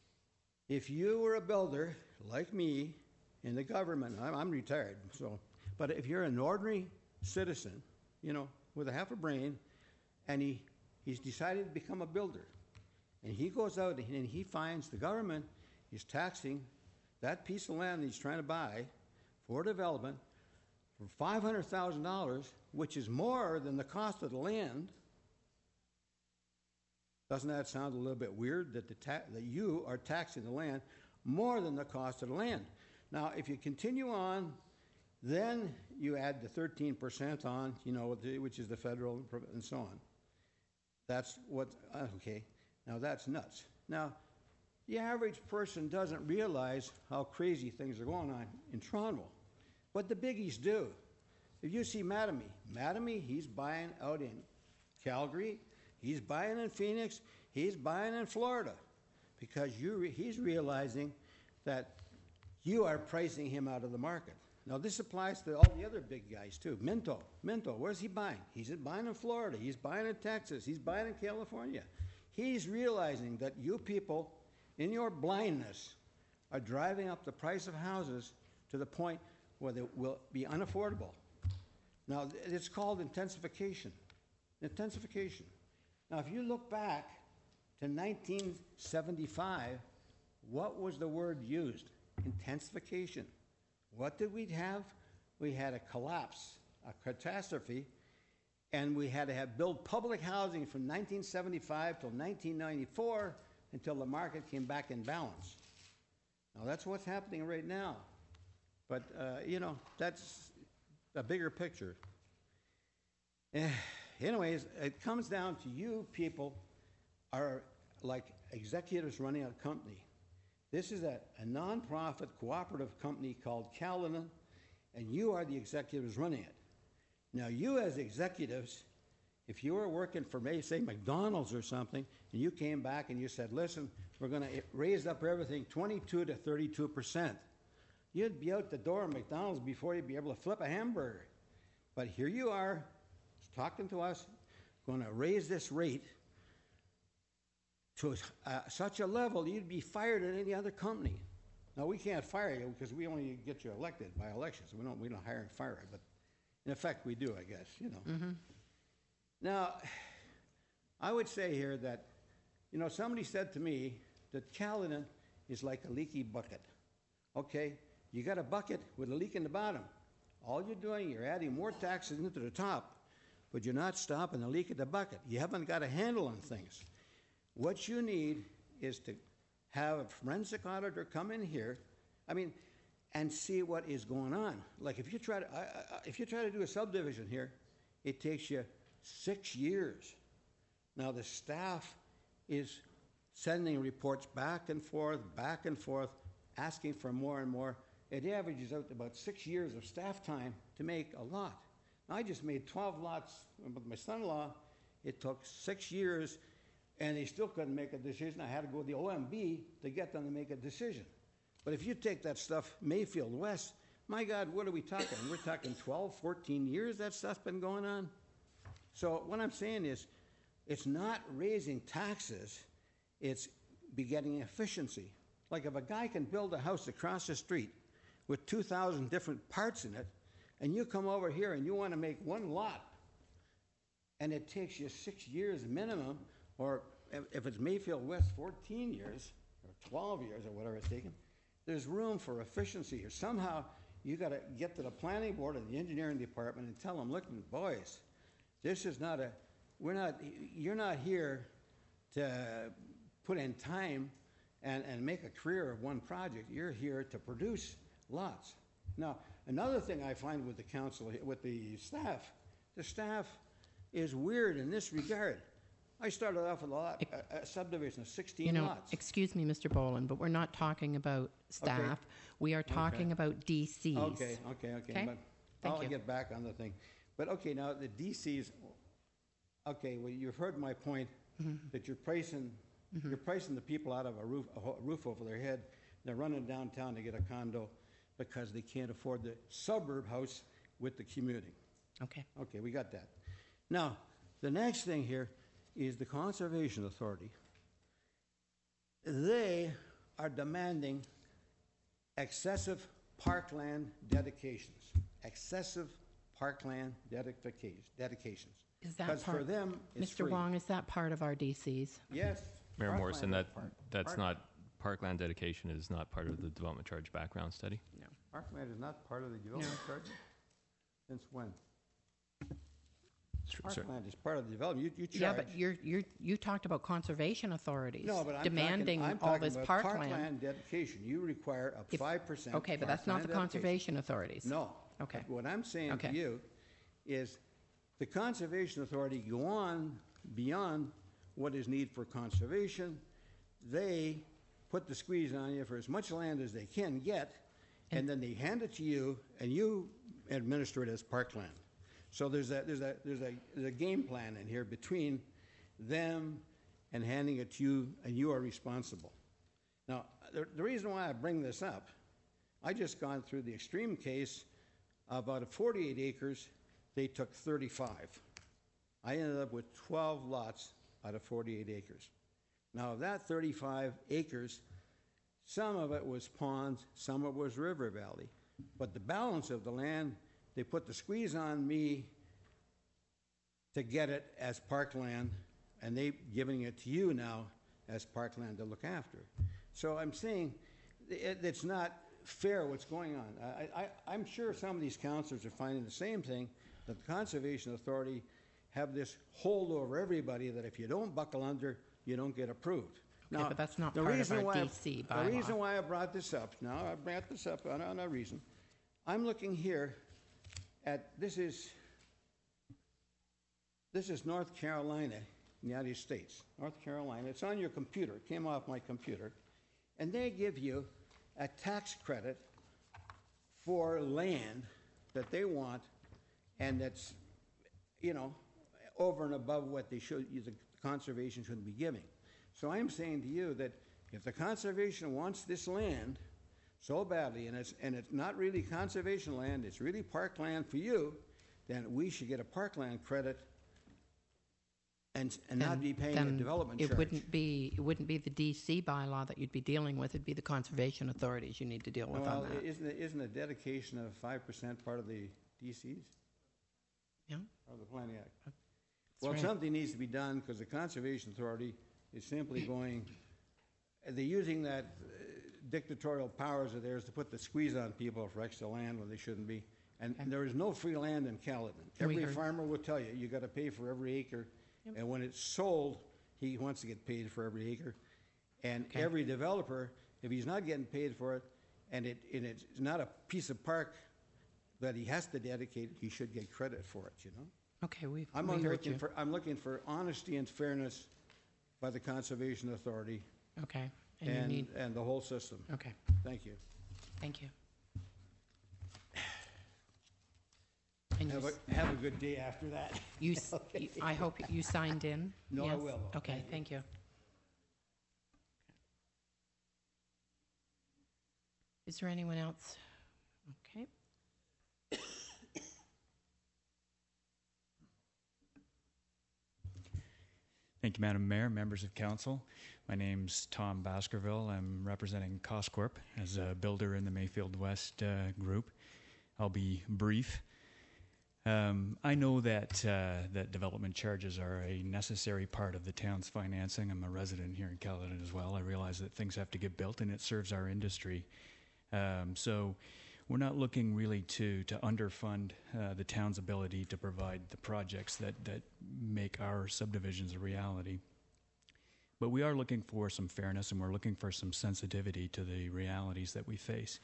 if you were a builder, like me, in the government, I'm, I'm retired, so, but if you're an ordinary citizen, you know, with a half a brain, and he, he's decided to become a builder, and he goes out and he finds the government is taxing that piece of land that he's trying to buy for development for five hundred thousand dollars, which is more than the cost of the land. Doesn't that sound a little bit weird that, the ta- that you are taxing the land more than the cost of the land? Now, if you continue on, then you add the thirteen percent on, you know, which is the federal and so on. That's what, okay, now that's nuts. Now, the average person doesn't realize how crazy things are going on in Toronto. But the biggies do. If you see Mattamy, Mattamy, he's buying out in Calgary, he's buying in Phoenix, he's buying in Florida, because you re- he's realizing that you are pricing him out of the market. Now, this applies to all the other big guys, too. Minto, Minto, where's he buying? He's buying in Florida. He's buying in Texas. He's buying in California. He's realizing that you people, in your blindness, are driving up the price of houses to the point where they will be unaffordable. Now, it's called intensification. Intensification. Now, if you look back to nineteen seventy-five, what was the word used? Intensification. What did we have? We had a collapse, a catastrophe, and we had to have build public housing from nineteen seventy-five till nineteen ninety-four until the market came back in balance. Now, that's what's happening right now. But, uh, you know, that's a bigger picture. Eh, anyways, it comes down to you people are like executives running a company. This is a, a nonprofit cooperative company called Caledon, and you are the executives running it. Now, you as executives, if you were working for, may say, McDonald's or something, and you came back and you said, listen, we're going to raise up everything twenty-two to thirty-two percent, you'd be out the door at McDonald's before you'd be able to flip a hamburger. But here you are, talking to us, going to raise this rate to uh, such a level you'd be fired at any other company. Now, we can't fire you because we only get you elected by elections. We don't, we don't hire and fire, but in effect, we do, I guess, you know. Mm-hmm. Now, I would say here that, you know, somebody said to me that Caledon is like a leaky bucket. Okay, you got a bucket with a leak in the bottom. All you're doing, you're adding more taxes into the top, but you're not stopping the leak at the bucket. You haven't got a handle on things. What you need is to have a forensic auditor come in here, I mean, and see what is going on. Like if you try to, I, I, if you try to do a subdivision here, it takes you six years. Now the staff is sending reports back and forth, back and forth, asking for more and more. It averages out to about six years of staff time to make a lot. Now, I just made twelve lots with my son-in-law. It took six years, and they still couldn't make a decision. I had to go to the O M B to get them to make a decision. But if you take that stuff, Mayfield West, my God, what are we talking? We're talking twelve, fourteen years that stuff's been going on. So what I'm saying is, it's not raising taxes, it's begetting efficiency. Like if a guy can build a house across the street with two thousand different parts in it, and you come over here and you want to make one lot, and it takes you six years minimum, or if it's Mayfield West, fourteen years, or twelve years, or whatever it's taken, there's room for efficiency here. Somehow, you got to get to the planning board and the engineering department and tell them, look, boys, this is not a, we're not, you're not here to put in time and, and make a career of one project. You're here to produce lots. Now, another thing I find with the council, with the staff, the staff is weird in this regard. I started off with a lot, a, a subdivision of sixteen You know, lots. excuse me, Mister Boland, but we're not talking about staff. We are talking Okay. about D Cs. Okay, okay, okay. Okay? But Thank I'll you. get back on the thing. But okay, now the D Cs, okay, well, you've heard my point Mm-hmm. that you're pricing, you're pricing the people out of a roof, a ho- roof over their head. They're running downtown to get a condo because they can't afford the suburb house with the commuting. Okay. Okay, we got that. Now, the next thing here is the Conservation Authority. They are demanding excessive parkland dedications. Excessive parkland dedica- dedications. Is that Because for part, them, it's Mister free. Wong, is that part of our D Cs? Yes. Mayor parkland Morrison, is that, part- that's park- not, parkland dedication is not part of the development charge background study. No. Parkland is not part of the development charge? Since when? Sure, sir. Parkland is part of the development. You, you charge. Yeah, but you're, you're, you talked about conservation authorities No, but I'm demanding talking, I'm all talking this about parkland. parkland dedication. You require a If- five percent. Okay, but that's not the conservation authorities. No. Okay. What I'm saying Okay. to you is the Conservation Authority go on beyond what is needed for conservation. They put the squeeze on you for as much land as they can get, and then they hand it to you, and you administer it as parkland. So there's a, there's a, there's a, there's a game plan in here between them and handing it to you, and you are responsible. Now, the, the reason why I bring this up, I just gone through the extreme case of out of forty-eight acres, they took thirty-five. I ended up with twelve lots out of forty-eight acres. Now, of that thirty-five acres, some of it was ponds, some of it was river valley. But the balance of the land, they put the squeeze on me to get it as parkland, and they giving it to you now as parkland to look after. So I'm saying it, it's not fair what's going on. I, I, I'm sure some of these councillors are finding the same thing, that the Conservation Authority have this hold over everybody that if you don't buckle under, you don't get approved. Okay, but that's not part of our D C bylaw. The reason why I brought this up, now I brought this up on, on a reason. I'm looking here at, this is, this is North Carolina, United States. North Carolina, it's on your computer, it came off my computer. And they give you a tax credit for land that they want, and that's, you know, over and above what they should, the conservation should be giving. So I'm saying to you that if the conservation wants this land so badly, and it's, and it's not really conservation land, it's really parkland for you, then we should get a parkland credit and, and not be paying a Then development it charge. wouldn't be, it wouldn't be the D C bylaw that you'd be dealing with, it'd be the conservation authorities you need to deal with Well, on that. isn't, it- isn't a dedication of five percent part of the D Cs, Yeah, or the Planning Act? that's Well, right. something needs to be done, because the Conservation Authority is simply going, they're using that uh, dictatorial powers of theirs to put the squeeze on people for extra land when they shouldn't be. And Okay. there is no free land in Caledon. We Every heard- farmer will tell you, you got to pay for every acre. And when it's sold, he wants to get paid for every acre. And Okay. every developer, if he's not getting paid for it, and it, and it's not a piece of park that he has to dedicate, he should get credit for it, you know? Okay, we've, I'm we heard looking you. for, I'm looking for honesty and fairness by the Conservation Authority Okay, and you and, need, and the whole system. okay, Thank you. thank you. And you Have s- a, have a good day after that. You, s- you- I hope you signed in? No, I Yes? will. Okay, thank you. Is there anyone else? Okay. Thank you, Madam Mayor, members of council. My name's Tom Baskerville. I'm representing Coscorp as a builder in the Mayfield West uh, group. I'll be brief. Um, I know that uh, that development charges are a necessary part of the town's financing. I'm a resident here in Caledon as well. I realize that things have to get built, and it serves our industry. Um, so we're not looking really to to underfund uh, the town's ability to provide the projects that, that make our subdivisions a reality. But we are looking for some fairness, and we're looking for some sensitivity to the realities that we face.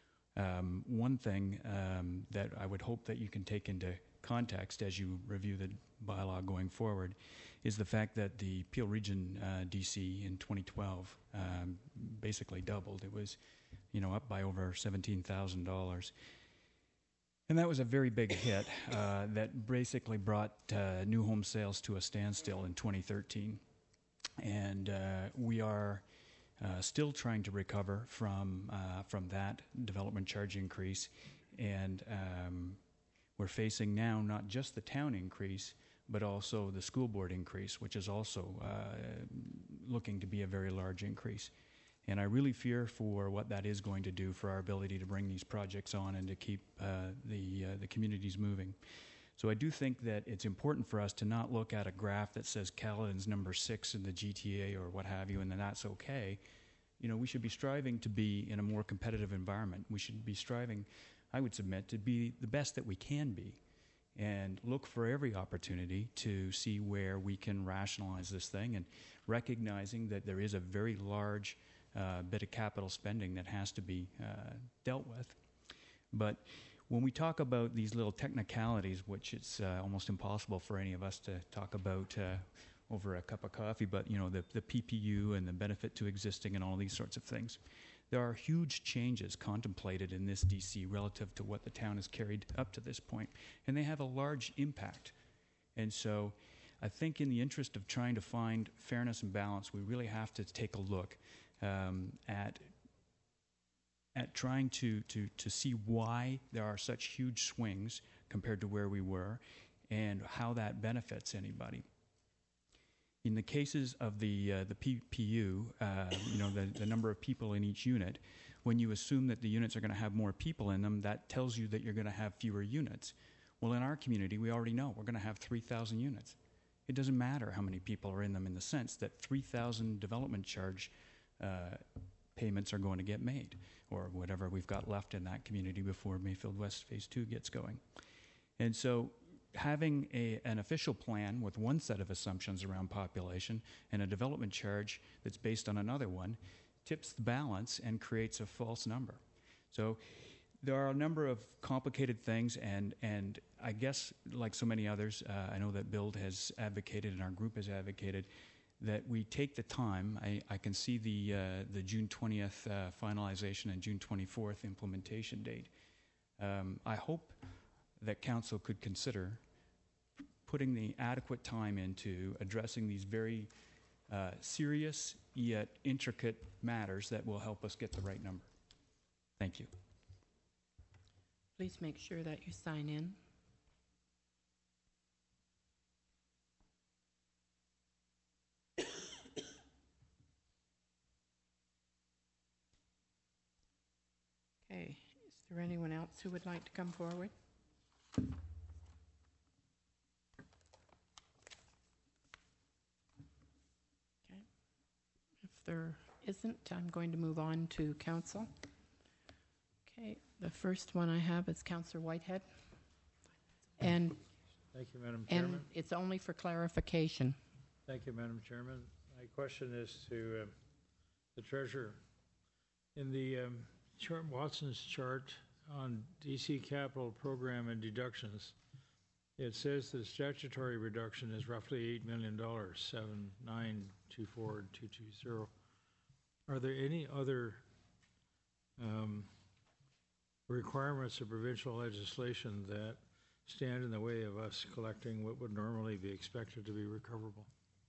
Um, one thing um, that I would hope that you can take into context as you review the bylaw going forward is the fact that the Peel Region uh, D C in twenty twelve um, basically doubled. It was, you know, up by over seventeen thousand dollars. And that was a very big hit uh, that basically brought uh, new home sales to a standstill in twenty thirteen. And uh, we are uh, still trying to recover from uh, from that development charge increase. And um, we're facing now not just the town increase, but also the school board increase, which is also uh, looking to be a very large increase. And I really fear for what that is going to do for our ability to bring these projects on and to keep uh, the uh, the communities moving. So I do think that it's important for us to not look at a graph that says Caledon's number six in the G T A or what have you, and then that's okay. You know, we should be striving to be in a more competitive environment. We should be striving, I would submit, to be the best that we can be, and look for every opportunity to see where we can rationalize this thing, and recognizing that there is a very large uh, bit of capital spending that has to be uh, dealt with. But when we talk about these little technicalities, which it's uh, almost impossible for any of us to talk about uh, over a cup of coffee, but you know, the, the P P U and the benefit to existing and all these sorts of things, there are huge changes contemplated in this D C relative to what the town has carried up to this point, and they have a large impact. And so I think in the interest of trying to find fairness and balance, we really have to take a look um, at at trying to, to, to see why there are such huge swings compared to where we were and how that benefits anybody. In the cases of the uh, the P P U, uh, you know, the, the number of people in each unit, when you assume that the units are going to have more people in them, that tells you that you're going to have fewer units. Well, in our community, we already know we're going to have three thousand units. it doesn't matter how many people are in them, in the sense that three thousand development charge uh, payments are going to get made, or whatever we've got left in that community before Mayfield West Phase two gets going. And so having a, an official plan with one set of assumptions around population and a development charge that's based on another one tips the balance and creates a false number. So there are a number of complicated things, and, and I guess, like so many others, uh, I know that Build has advocated and our group has advocated that we take the time. I, I can see the, uh, the June twentieth uh, finalization and June twenty-fourth implementation date. Um, I hope that Council could consider putting the adequate time into addressing these very uh, serious yet intricate matters that will help us get the right number. Thank you. Please make sure that you sign in. Okay, is there anyone else who would like to come forward? Okay. If there isn't, I'm going to move on to council. Okay, the first one I have is Councillor Whitehead. And, Thank you, Madam and Chairman. it's only for clarification. Thank you, Madam Chairman. My question is to uh, the Treasurer. In the um, chart, Watson's chart on D C capital program and deductions, it says the statutory reduction is roughly eight million dollars, seven nine two four two two zero. Are there any other um, requirements of provincial legislation that stand in the way of us collecting what would normally be expected to be recoverable?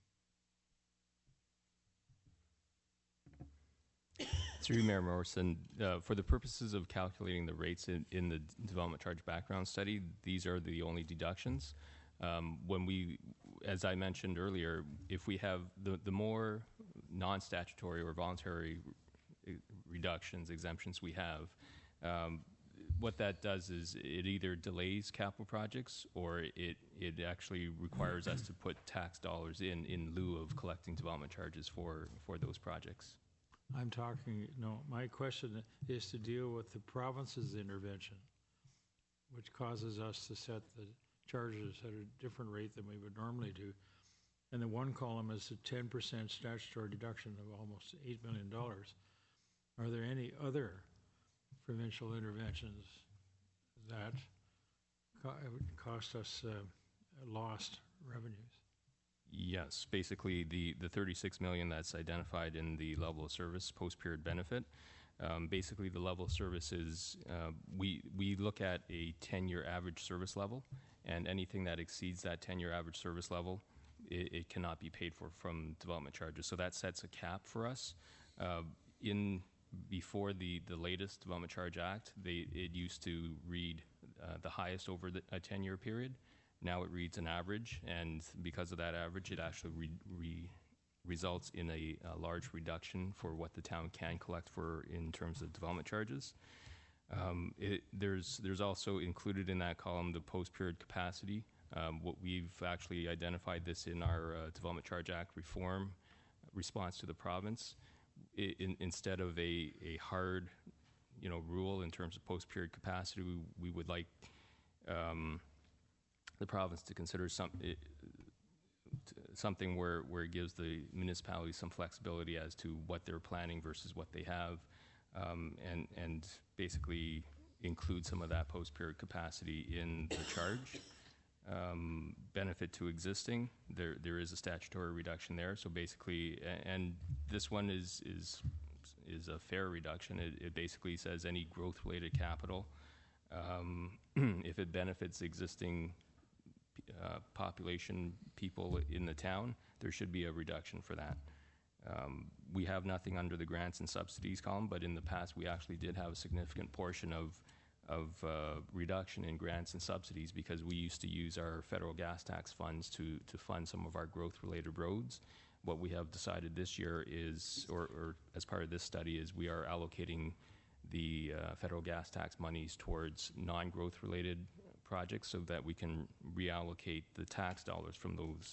Through Mayor Morrison, uh, for the purposes of calculating the rates in, in the development charge background study, these are the only deductions. Um, when we, as I mentioned earlier, if we have the, the more non-statutory or voluntary re- reductions, exemptions we have, um, what that does is it either delays capital projects or it, it actually requires us to put tax dollars in in lieu of collecting development charges for, for those projects. I'm talking, no, my question is to deal with the province's intervention, which causes us to set the charges at a different rate than we would normally do. And the one column is a ten percent statutory deduction of almost eight million dollars. Are there any other provincial interventions that co- cost us uh, lost revenues? Yes, basically the, the thirty-six million that's identified in the level of service post-period benefit. Um, basically, the level of service is uh, we we look at a ten-year average service level, and anything that exceeds that ten-year average service level, it, it cannot be paid for from development charges. So that sets a cap for us. Uh, in before the, the latest Development Charge Act, they it used to read uh, the highest over the, a ten-year period. Now it reads an average, and because of that average, it actually re, re, results in a, a large reduction for what the town can collect for in terms of development charges. Um, it, there's there's also included in that column the post-period capacity. Um, what we've actually identified this in our uh, Development Charge Act reform response to the province. I, in, instead of a, a hard, you know, rule in terms of post-period capacity, we, we would like um, the province to consider some, it, something where, where it gives the municipality some flexibility as to what they're planning versus what they have, um, and, and basically include some of that post-period capacity in the charge. Um, benefit to existing, there there is a statutory reduction there. So basically, and this one is is is a fair reduction. It, it basically says any growth-related capital, um, if it benefits existing uh, population, people in the town, there should be a reduction for that. Um, we have nothing under the grants and subsidies column, but in the past we actually did have a significant portion of of uh, reduction in grants and subsidies because we used to use our federal gas tax funds to, to fund some of our growth-related roads. What we have decided this year is, or, or as part of this study, is we are allocating the uh, federal gas tax monies towards non-growth related projects so that we can reallocate the tax dollars from those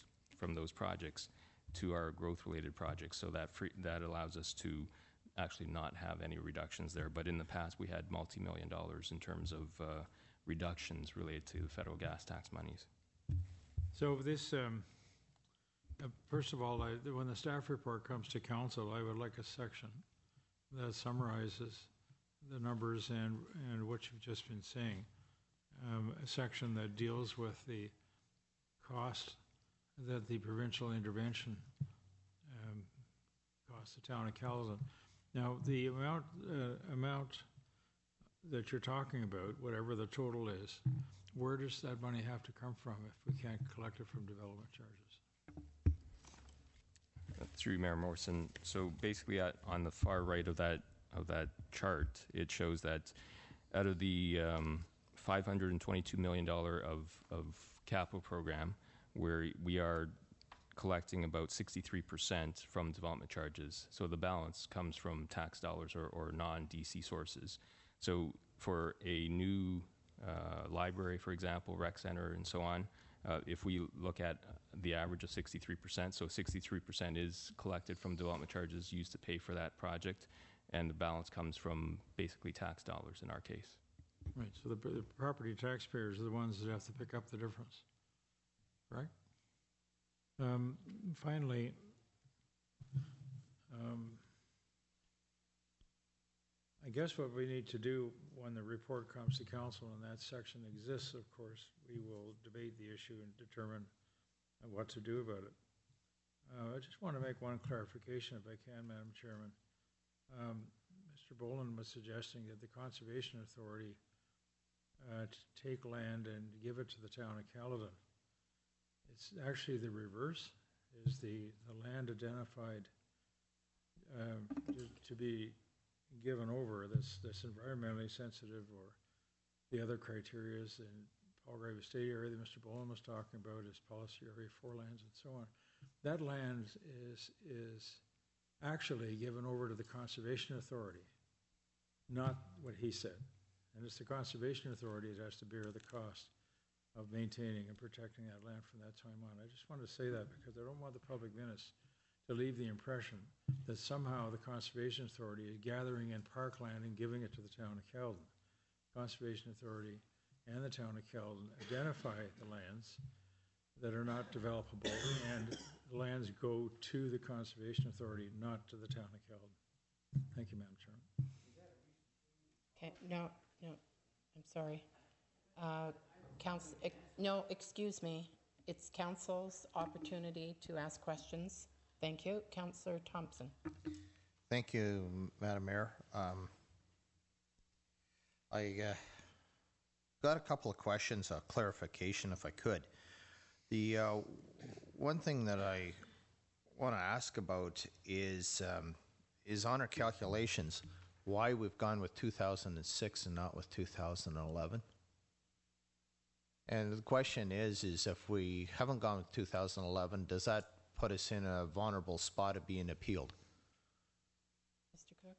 from those projects to our growth-related projects. So that free, that allows us to actually not have any reductions there. But in the past, we had multi-million dollars in terms of uh, reductions related to federal gas tax monies. So this, um, uh, first of all, I, when the staff report comes to council, I would like a section that summarizes the numbers and, and what you've just been saying. Um, a section that deals with the cost that the provincial intervention um, costs the town of Caledon. Now, the amount uh, amount that you're talking about, whatever the total is, where does that money have to come from if we can't collect it from development charges? Through Mayor Morrison, so basically at, on the far right of that of that chart, it shows that out of the um, five hundred twenty-two million dollars of, of capital program, where we are collecting about sixty-three percent from development charges. So the balance comes from tax dollars or, or non-D C sources. So for a new uh, library, for example, rec center and so on, uh, if we look at the average of sixty-three percent, so sixty-three percent is collected from development charges used to pay for that project, and the balance comes from basically tax dollars in our case. Right, so the, the property taxpayers are the ones that have to pick up the difference, right? Um, finally, um, I guess what we need to do when the report comes to council and that section exists, of course, we will debate the issue and determine what to do about it. Uh, I just want to make one clarification, if I can, Madam Chairman. Um, Mister Boland was suggesting that the Conservation Authority uh, to take land and give it to the town of Caledon. It's actually the reverse, is the, the land identified um, to, to be given over, this, this environmentally sensitive or the other criterias in Palgrave Estate area that Mister Boland was talking about, is policy area four lands and so on. That land is, is actually given over to the Conservation Authority, not what he said. And it's the Conservation Authority that has to bear the cost of maintaining and protecting that land from that time on. I just wanted to say that because I don't want the public minutes to leave the impression that somehow the Conservation Authority is gathering in parkland and giving it to the town of Caledon. Conservation Authority and the town of Caledon identify the lands that are not developable, and the lands go to the Conservation Authority, not to the town of Caledon. Thank you, Madam Chairman. Okay, no, no, I'm sorry. Uh, council, ex no, excuse me. It's council's opportunity to ask questions. Thank you. Councillor Thompson. Thank you, Madam Mayor. Um, I uh, got a couple of questions, a clarification if I could. The uh, one thing that I want to ask about is, um, is on our calculations, why we've gone with two thousand six and not with two thousand eleven. And the question is, is if we haven't gone with two thousand eleven, does that put us in a vulnerable spot of being appealed? Mister Cook.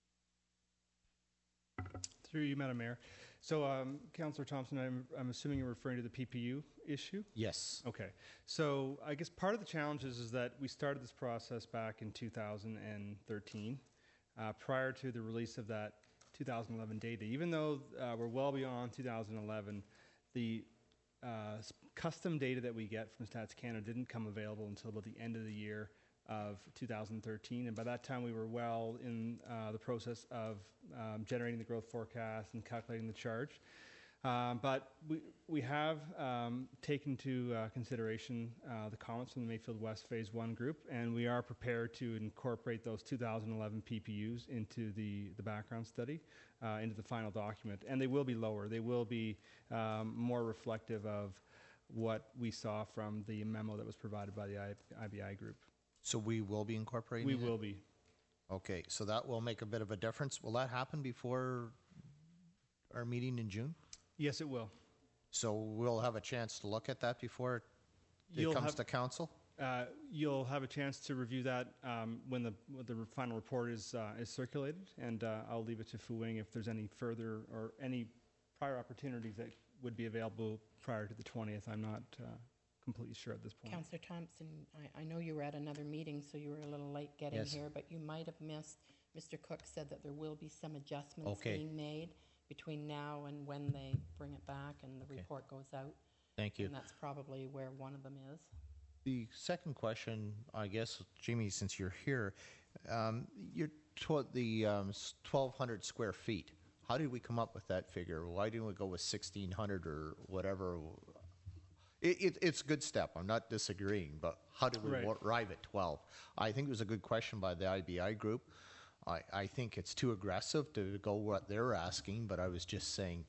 Through you, Madam Mayor. So, um, Councillor Thompson, I'm, I'm assuming you're referring to the P P U issue? Yes. Okay. So, I guess part of the challenge is, is that we started this process back in two thousand thirteen, uh, prior to the release of that two thousand eleven data. Even though uh, we're well beyond two thousand eleven, the uh, custom data that we get from Stats Canada didn't come available until about the end of the year of two thousand thirteen, and by that time we were well in uh, the process of um, generating the growth forecast and calculating the charge. Um, but we, we have um, taken into uh, consideration uh, the comments from the Mayfield West Phase one group, and we are prepared to incorporate those two thousand eleven P P Us into the, the background study, uh, into the final document. And they will be lower. They will be um, more reflective of what we saw from the memo that was provided by the I B I group. So we will be incorporating We it? will be. Okay, so that will make a bit of a difference. Will that happen before our meeting in June? Yes, it will. So we'll have a chance to look at that before it You'll comes have- to council? Uh, you'll have a chance to review that um, when the when the final report is uh, is circulated, and uh, I'll leave it to Fu Wing if there's any further or any prior opportunities that would be available prior to the twentieth. I'm not uh, completely sure at this point. Councillor Thompson, I, I know you were at another meeting, so you were a little late getting Yes. here, but you might have missed, Mister Cook said that there will be some adjustments Okay. being made between now and when they bring it back and the Okay. report goes out. Thank you. And that's probably where one of them is. The second question, I guess, Jimmy, since you're here, um, you're tw- the um, s- twelve hundred square feet. How did we come up with that figure? Why didn't we go with sixteen hundred or whatever? It, it, it's a good step. I'm not disagreeing, but how did we Right. wa- arrive at twelve? I think it was a good question by the I B I group. I, I think it's too aggressive to go what they're asking, but I was just saying.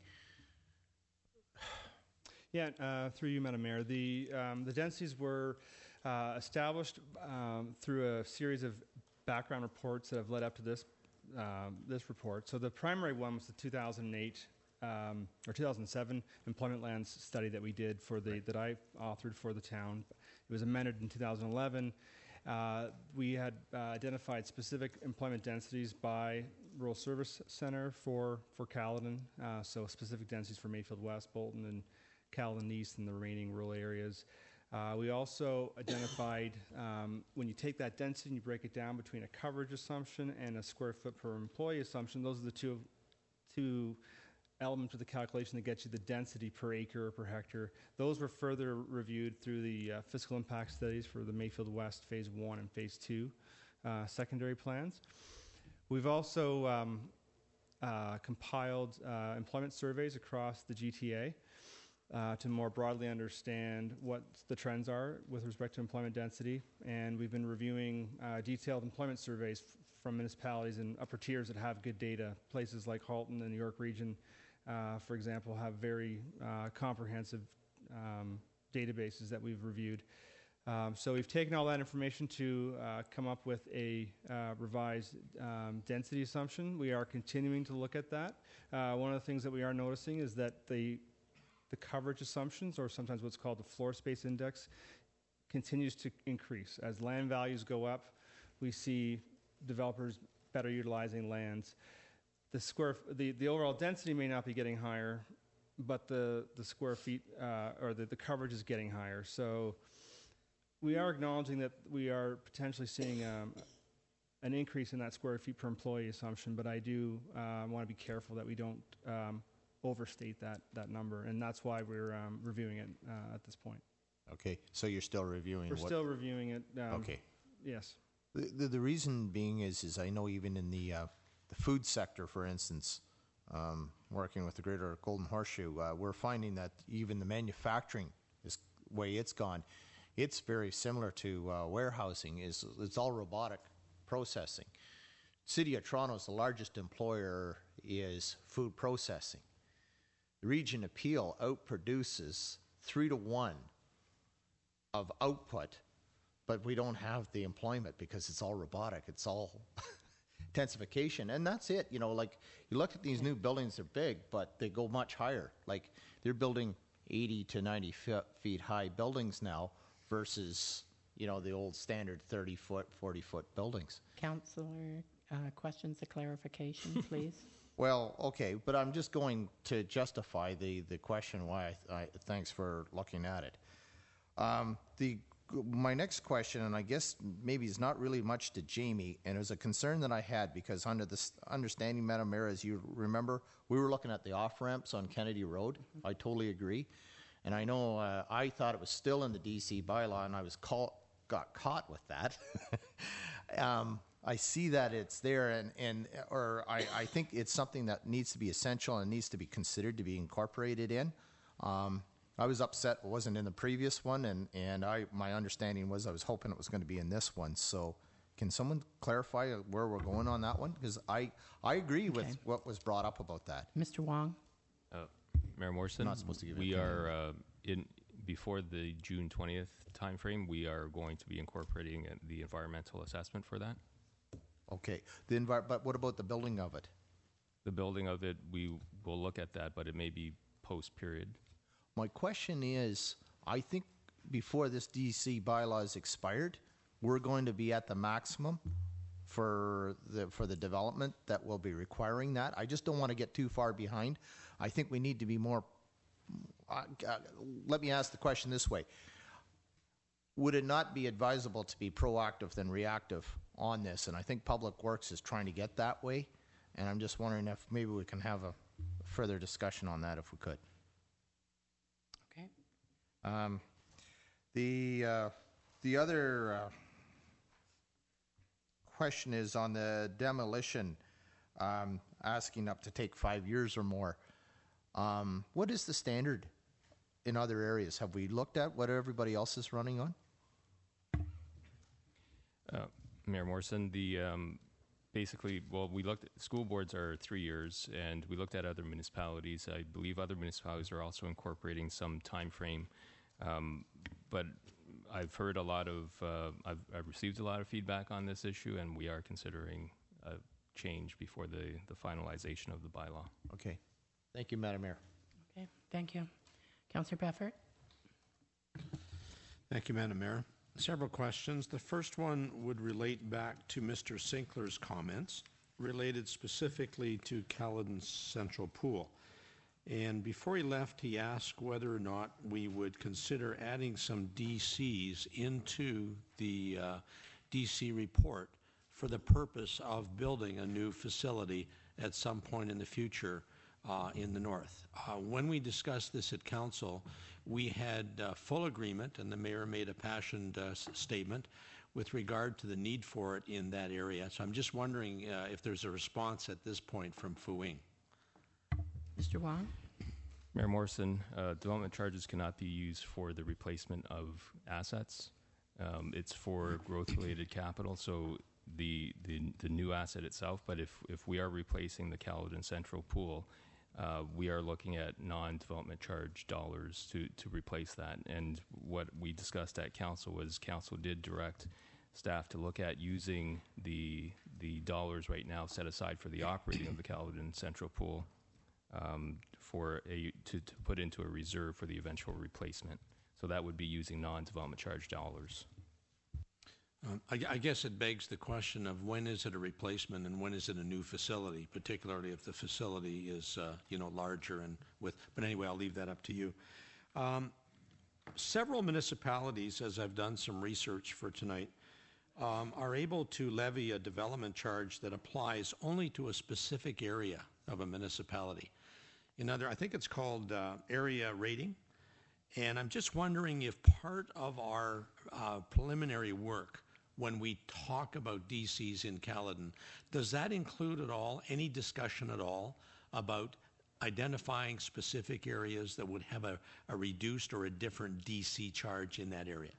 Yeah, uh, through you, Madam Mayor. The, um, the densities were uh, established um, through a series of background reports that have led up to this, um, this report. So the primary one was the two thousand eight um, or two thousand seven employment lands study that we did for the, that I authored for the town. It was amended in two thousand eleven. Uh, we had uh, identified specific employment densities by Rural Service Center for, for Caledon, uh, so specific densities for Mayfield West, Bolton, and Caledon East and the remaining rural areas. Uh, we also identified, um, when you take that density and you break it down between a coverage assumption and a square foot per employee assumption, those are the two, two elements of the calculation that gets you the density per acre or per hectare. Those were further reviewed through the uh, fiscal impact studies for the Mayfield West Phase one and Phase two uh, secondary plans. We've also um, uh, compiled uh, employment surveys across the G T A uh, to more broadly understand what the trends are with respect to employment density. And we've been reviewing uh, detailed employment surveys f- from municipalities in upper tiers that have good data. Places like Halton and the New York region, uh, for example, have very uh, comprehensive um, databases that we've reviewed. Um, so we've taken all that information to uh, come up with a uh, revised um, density assumption. We are continuing to look at that. Uh, one of the things that we are noticing is that the the coverage assumptions, or sometimes what's called the floor space index, continues to increase. As land values go up, we see developers better utilizing lands. The square, the, the overall density may not be getting higher, but the, the square feet, uh, or the, the coverage is getting higher. So we are acknowledging that we are potentially seeing um, an increase in that square feet per employee assumption, but I do uh, want to be careful that we don't um, overstate that, that number, and that's why we're um, reviewing it uh, at this point. Okay, so you're still reviewing We're what? still reviewing it. Um, Okay. Yes. The, the, the reason being is, is I know even in the, uh, the food sector, for instance, um, working with the Greater Golden Horseshoe, uh, we're finding that even the manufacturing is way it's gone. It's very similar to uh, warehousing. Is it's all robotic processing. City of Toronto is the largest employer is food processing. The Region of Peel outproduces three to one of output, but we don't have the employment because it's all robotic. It's all intensification, and that's it. You know, like you look at these new buildings; they're big, but they go much higher. Like they're building eighty to ninety feet high buildings now versus, you know, the old standard thirty foot, forty foot buildings. Councillor, uh, questions of clarification, please. Well, okay, but I'm just going to justify the, the question why I, I, thanks for looking at it. Um, the, my next question, and I guess maybe it's not really much to Jamie, and it was a concern that I had because under this understanding, Madam Mayor, as you remember, we were looking at the off-ramps on Kennedy Road. Mm-hmm. I totally agree. And I know uh, I thought it was still in the D C bylaw, and I was caught, got caught with that. um, I see that it's there, and, and or I, I think it's something that needs to be essential and needs to be considered to be incorporated in. Um, I was upset it wasn't in the previous one, and, and I my understanding was I was hoping it was going to be in this one. So can someone clarify where we're going on that one? Because I, I agree Okay. with what was brought up about that. Mister Wong? Uh, Mayor Morrison, Not supposed to give we it to are uh, in before the June twentieth timeframe. We are going to be incorporating uh, the environmental assessment for that. Okay. The envir- but what about the building of it? The building of it, we will look at that, but it may be post period. My question is, I think before this D C bylaw is expired, we're going to be at the maximum for the for the development that will be requiring that. I just don't want to get too far behind. I think we need to be more. Uh, uh, let me ask the question this way: would it not be advisable to be proactive than reactive on this? And I think Public Works is trying to get that way, and I'm just wondering if maybe we can have a further discussion on that if we could. Okay. Um, the, uh, the other uh, question is on the demolition, um, asking up to take five years or more. Um, what is the standard in other areas? Have we looked at what everybody else is running on? Uh, Mayor Morrison, the um, basically, well, we looked at school boards are three years, and we looked at other municipalities. I believe other municipalities are also incorporating some time frame, um, but I've heard a lot of, uh, I've, I've received a lot of feedback on this issue, and we are considering a change before the, the finalization of the bylaw. Okay. Thank you, Madam Mayor. Okay, thank you. Councillor Beffert? Thank you, Madam Mayor. Several questions. The first one would relate back to Mister Sinkler's comments, related specifically to Caledon Central Pool. And before he left, he asked whether or not we would consider adding some D Cs into the uh, D C report for the purpose of building a new facility at some point in the future uh, in the north. Uh, when we discussed this at council, we had uh, full agreement, and the mayor made a passioned uh, statement with regard to the need for it in that area. So I'm just wondering uh, if there's a response at this point from Fu Wing. Mister Wong? Mayor Morrison, uh, development charges cannot be used for the replacement of assets. Um, it's for growth-related capital, so the, the the new asset itself. But if if we are replacing the Caledon Central Pool, uh, we are looking at non-development charge dollars to to replace that. And what we discussed at council was council did direct staff to look at using the the dollars right now set aside for the operating of the Caledon Central Pool. Um, for a to, to put into a reserve for the eventual replacement. So that would be using non-development charge dollars. Um, I, I guess it begs the question of when is it a replacement and when is it a new facility, particularly if the facility is uh, you know larger and with. But anyway, I'll leave that up to you. Um, several municipalities, as I've done some research for tonight, um, are able to levy a development charge that applies only to a specific area of a municipality. In other, I think it's called uh, area rating. And I'm just wondering if part of our uh, preliminary work, when we talk about D Cs in Caledon, does that include at all any discussion at all about identifying specific areas that would have a, a reduced or a different D C charge in that area?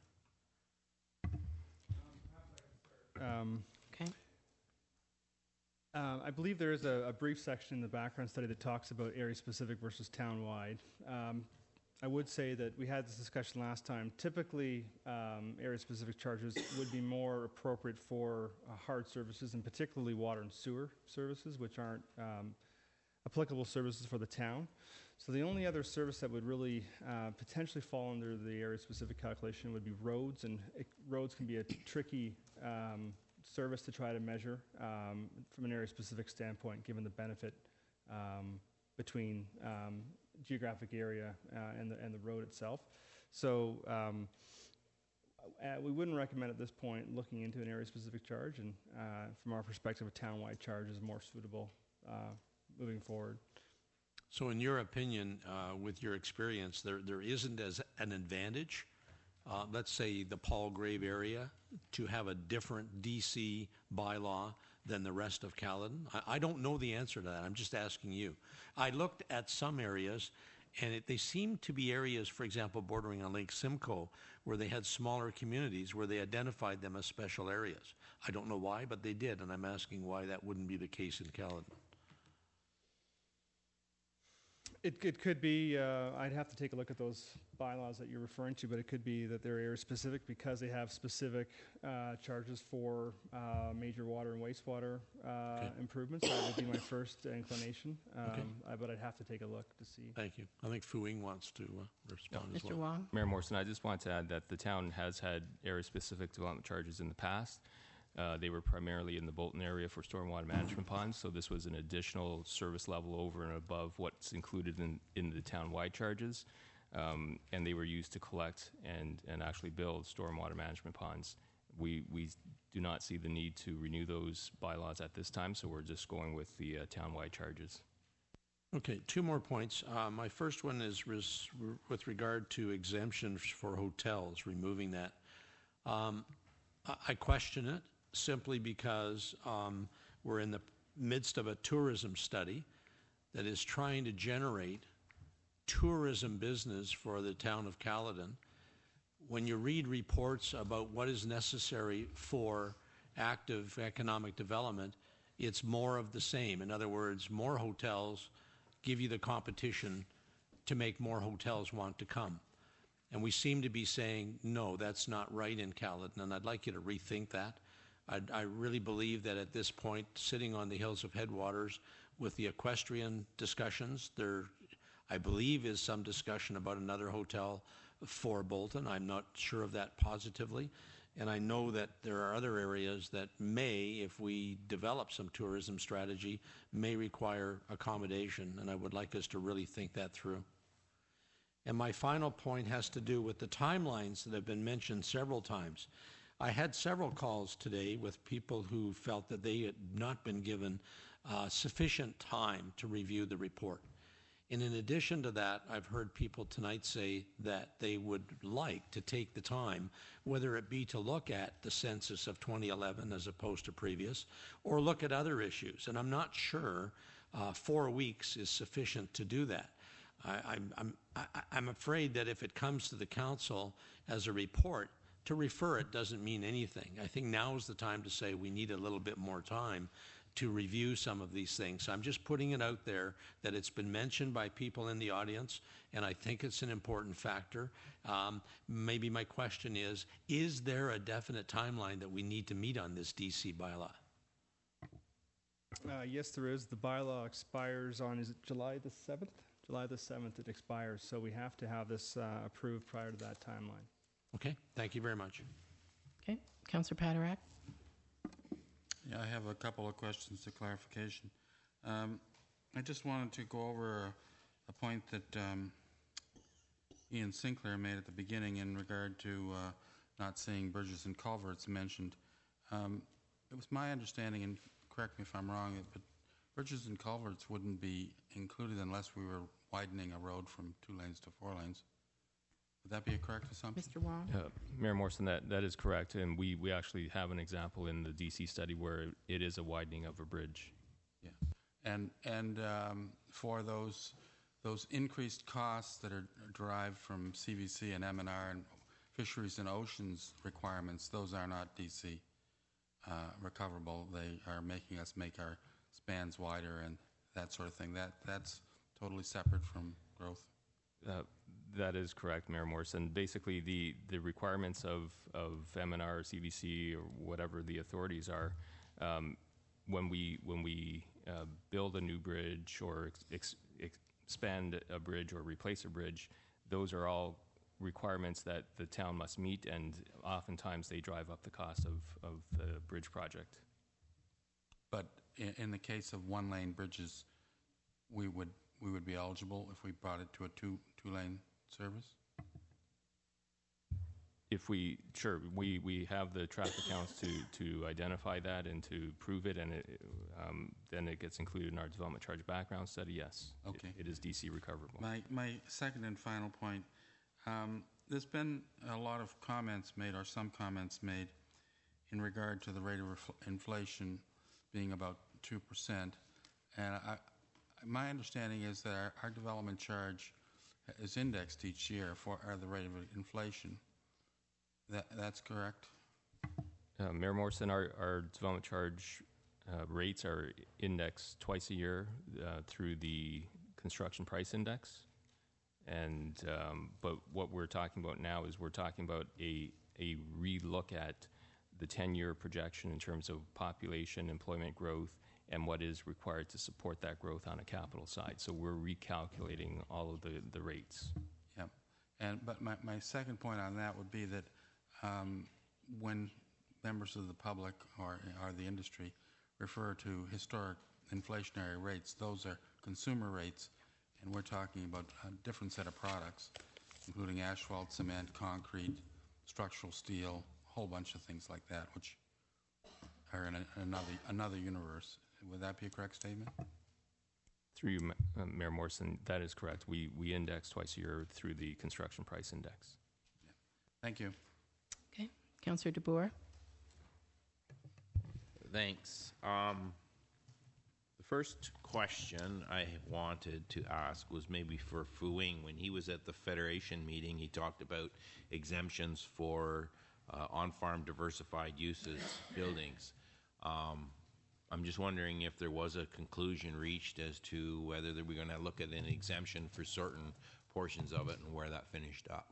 Um, Okay. Uh, I believe there is a, a brief section in the background study that talks about area-specific versus town-wide. Um, I would say that we had this discussion last time. Typically, um, area-specific charges would be more appropriate for uh, hard services, and particularly water and sewer services, which aren't um, applicable services for the town. So the only other service that would really uh, potentially fall under the area-specific calculation would be roads, and it, roads can be a tricky um, service to try to measure um, from an area-specific standpoint, given the benefit um, between um, geographic area uh, and the and the road itself. So um, uh, we wouldn't recommend at this point looking into an area-specific charge, and uh, from our perspective, a town-wide charge is more suitable uh, moving forward. So in your opinion, uh, with your experience, there there isn't as an advantage, uh, let's say the Palgrave area, to have a different D C bylaw than the rest of Caledon? I, I don't know the answer to that. I'm just asking you. I looked at some areas, and it, they seem to be areas, for example, bordering on Lake Simcoe, where they had smaller communities, where they identified them as special areas. I don't know why, but they did, and I'm asking why that wouldn't be the case in Caledon. It, it could be, uh, I'd have to take a look at those bylaws that you're referring to, but it could be that they're area-specific because they have specific uh, charges for uh, major water and wastewater uh, Okay. improvements. That would be my first inclination, um, Okay. uh, but I'd have to take a look to see. Thank you. I think Fu Ying wants to uh, respond as Mister well. Wong? Mayor Morrison, I just wanted to add that the town has had area-specific development charges in the past. Uh, they were primarily in the Bolton area for stormwater management ponds, so this was an additional service level over and above what's included in, in the town-wide charges. um, and they were used to collect and, and actually build stormwater management ponds. We, we do not see the need to renew those bylaws at this time, so we're just going with the uh, townwide charges. Okay, two more points. Uh, my first one is res- with regard to exemptions for hotels, removing that. Um, I, I question it simply because um, we're in the midst of a tourism study that is trying to generate tourism business for the town of Caledon. When you read reports about what is necessary for active economic development, it's more of the same. In other words, more hotels give you the competition to make more hotels want to come. And we seem to be saying, no, that's not right in Caledon, and I'd like you to rethink that. I'd, I really believe that at this point, sitting on the hills of Headwaters with the equestrian discussions, there, I believe, is some discussion about another hotel for Bolton. I'm not sure of that positively. And I know that there are other areas that may, if we develop some tourism strategy, may require accommodation, and I would like us to really think that through. And my final point has to do with the timelines that have been mentioned several times. I had several calls today with people who felt that they had not been given uh, sufficient time to review the report. And in addition to that, I've heard people tonight say that they would like to take the time, whether it be to look at the census of twenty eleven as opposed to previous, or look at other issues. And I'm not sure uh, four weeks is sufficient to do that. I, I'm, I'm, I, I'm afraid that if it comes to the council as a report, to refer it doesn't mean anything. I think now is the time to say we need a little bit more time to review some of these things. So I'm just putting it out there that it's been mentioned by people in the audience, and I think it's an important factor. Um, maybe my question is, is there a definite timeline that we need to meet on this D C bylaw? Uh, yes, there is. The bylaw expires on, is it July the seventh? July the seventh it expires, so we have to have this uh, approved prior to that timeline. Okay, thank you very much. Okay, Councillor Paderak. Yeah, I have a couple of questions to clarification. Um, I just wanted to go over a, a point that um, Ian Sinclair made at the beginning in regard to uh, not seeing bridges and culverts mentioned. Um, it was my understanding, and correct me if I'm wrong, but bridges and culverts wouldn't be included unless we were widening a road from two lanes to four lanes. Would that be a correct assumption? Mister Wong? Uh, Mayor Morrison, that, that is correct, and we, we actually have an example in the D C study where it is a widening of a bridge. Yeah, and and um, for those those increased costs that are derived from C V C and M and R and fisheries and oceans requirements, those are not D C uh, recoverable. They are making us make our spans wider and that sort of thing. That that's totally separate from growth. Uh, that is correct, Mayor Morrison. Basically, the, the requirements of, of M and R, C V C, or whatever the authorities are, um, when we when we uh, build a new bridge or ex, ex, expand a bridge or replace a bridge, those are all requirements that the town must meet, and oftentimes they drive up the cost of, of the bridge project. But in, in the case of one-lane bridges, we would we would be eligible if we brought it to a two two lane service? If we, sure, we, we have the traffic counts to, to identify that and to prove it, and it, um, then it gets included in our development charge background study, yes. Okay. It, it is D C recoverable. My, my second and final point, um, there's been a lot of comments made, or some comments made, in regard to the rate of refl- inflation being about two percent. And I, my understanding is that our, our development charge is indexed each year for uh, the rate of inflation. That, that's correct? Uh, Mayor Morrison, our, our development charge uh, rates are indexed twice a year uh, through the construction price index. And um, but what we're talking about now is we're talking about a a re-look at the ten-year projection in terms of population, employment growth, and what is required to support that growth on a capital side. So we're recalculating all of the, the rates. Yeah. And but my, my second point on that would be that um, when members of the public or, or the industry refer to historic inflationary rates, those are consumer rates, and we're talking about a different set of products. including asphalt, cement, concrete, structural steel, a whole bunch of things like that, which are in a, another another universe. Would that be a correct statement? Through you, Ma- uh, Mayor Morrison, that is correct. We we index twice a year through the construction price index. Thank you. Okay. Councillor DeBoer. Thanks. Um, the first question I wanted to ask was maybe for Fu Wing. When he was at the Federation meeting, he talked about exemptions for uh, on-farm diversified uses buildings. Um, I'm just wondering if there was a conclusion reached as to whether we're going to look at an exemption for certain portions of it and where that finished up.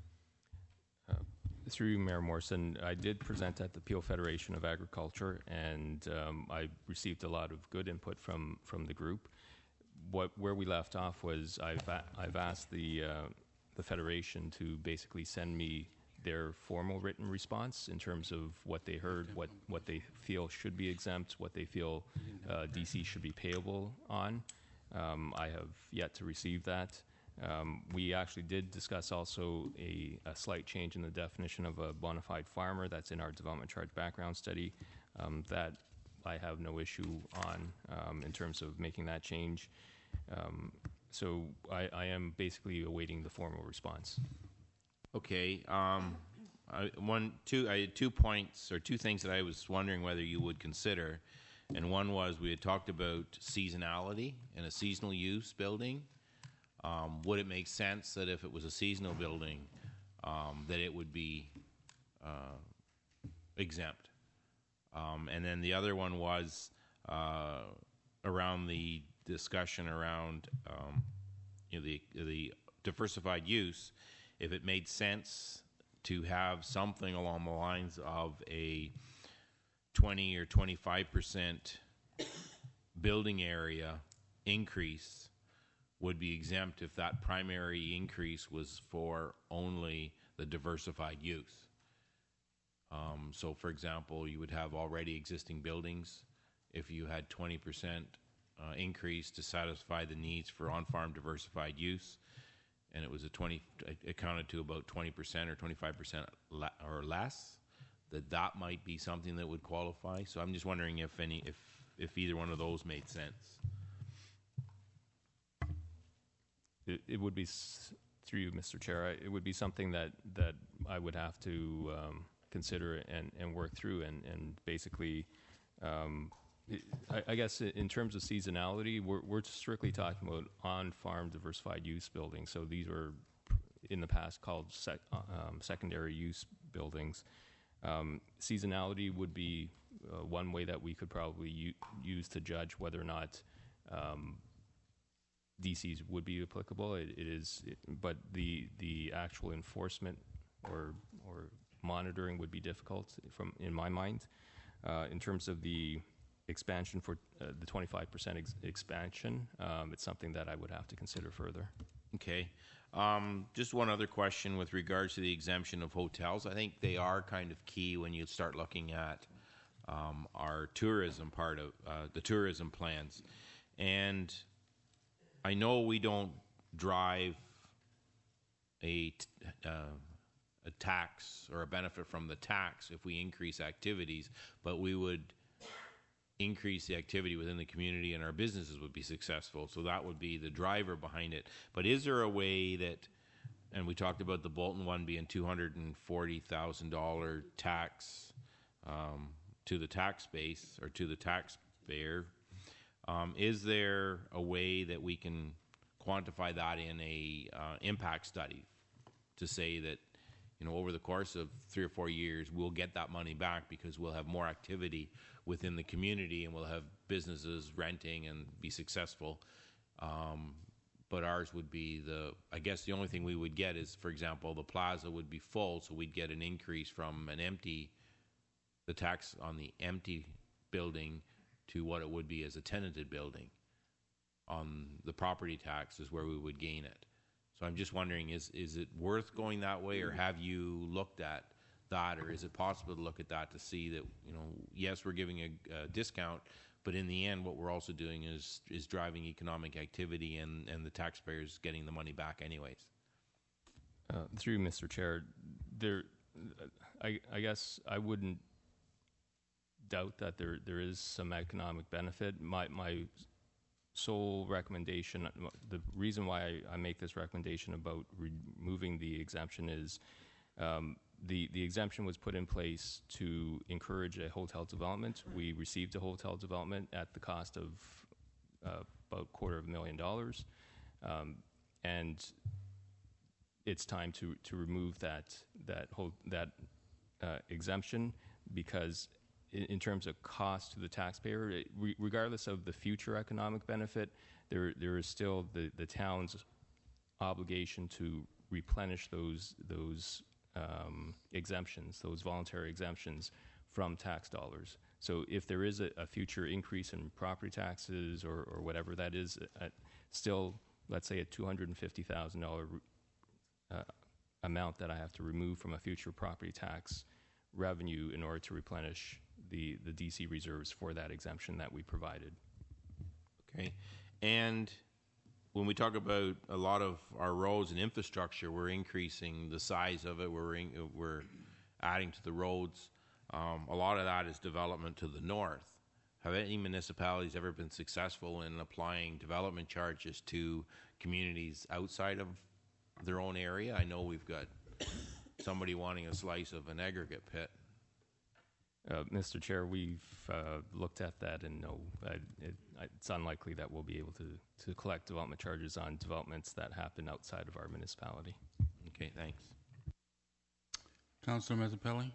Uh, through you, Mayor Morrison, I did present at the Peel Federation of Agriculture, and um, I received a lot of good input from, from the group. What where we left off was I've a, I've asked the uh, the Federation to basically send me their formal written response in terms of what they heard, what what they feel should be exempt, what they feel uh, D C should be payable on. Um, I have yet to receive that. Um, we actually did discuss also a, a slight change in the definition of a bona fide farmer. That's in our development charge background study. Um, that I have no issue on um, in terms of making that change. Um, so I, I am basically awaiting the formal response. Okay. Um, I, one, two. I had two points or two things that I was wondering whether you would consider, and one was we had talked about seasonality in a seasonal use building. Um, would it make sense that if it was a seasonal building, um, that it would be uh, exempt? Um, and then the other one was uh, around the discussion around um, you know, the the diversified use. If it made sense to have something along the lines of a twenty or twenty-five percent building area increase would be exempt if that primary increase was for only the diversified use. Um, so, for example, you would have already existing buildings. If you had twenty percent uh, increase to satisfy the needs for on-farm diversified use, and it was a twenty, it counted to about twenty percent or twenty-five percent la- or less, that that might be something that would qualify. So I'm just wondering if any, if if either one of those made sense. It, it would be, s- through you, Mister Chair, I, it would be something that, that I would have to um, consider and, and work through, and, and basically, um, it, I, I guess in terms of seasonality, we're, we're strictly talking about on-farm diversified use buildings. So these were in the past called sec, um, secondary use buildings. Um, seasonality would be uh, one way that we could probably u- use to judge whether or not um, D Cs would be applicable. It, it is, it, but the the actual enforcement or or monitoring would be difficult from in my mind. Uh, in terms of the expansion for uh, the twenty-five percent ex- expansion, um, it's something that I would have to consider further. Okay. Um, just one other question with regards to the exemption of hotels. I think they are kind of key when you start looking at um, our tourism part of uh, the tourism plans. And I know we don't drive a, t- uh, a tax or a benefit from the tax if we increase activities, but we would increase the activity within the community and our businesses would be successful. So that would be the driver behind it. But is there a way that, and we talked about the Bolton one being two hundred forty thousand dollars tax um, to the tax base or to the taxpayer, um, is there a way that we can quantify that in a uh, impact study to say that, you know, over the course of three or four years, we'll get that money back because we'll have more activity within the community and we'll have businesses renting and be successful. Um, but ours would be the, I guess the only thing we would get is, for example, the plaza would be full, so we'd get an increase from an empty, the tax on the empty building to what it would be as a tenanted building. On the property tax is where we would gain it. So I'm just wondering, is is it worth going that way, or have you looked at that, or is it possible to look at that to see that, you know, yes, we're giving a, a discount, but in the end, what we're also doing is is driving economic activity, and, and the taxpayers getting the money back anyways. Uh, through Mister Chair, there, I, I guess I wouldn't doubt that there there is some economic benefit. My my sole recommendation, the reason why I, I make this recommendation about removing the exemption is um, the the exemption was put in place to encourage a hotel development. We received a hotel development at the cost of uh, about quarter of a million dollars, um, and it's time to to remove that that whole that uh, exemption, because in, in terms of cost to the taxpayer, it, re regardless of the future economic benefit, there there is still the the town's obligation to replenish those those um, exemptions, those voluntary exemptions from tax dollars. So if there is a, a future increase in property taxes or or whatever that is, at still, let's say a two hundred fifty thousand dollar Uh, amount that I have to remove from a future property tax revenue in order to replenish the, the D C reserves for that exemption that we provided. Okay. And when we talk about a lot of our roads and infrastructure, we're increasing the size of it, we're, in, we're adding to the roads. Um, a lot of that is development to the north. Have any municipalities ever been successful in applying development charges to communities outside of their own area? I know we've got somebody wanting a slice of an aggregate pit. Uh, Mister Chair, we've uh, looked at that, and no, I, it, it's unlikely that we'll be able to, to collect development charges on developments that happen outside of our municipality. Okay, thanks. Councilor Mazzapelli.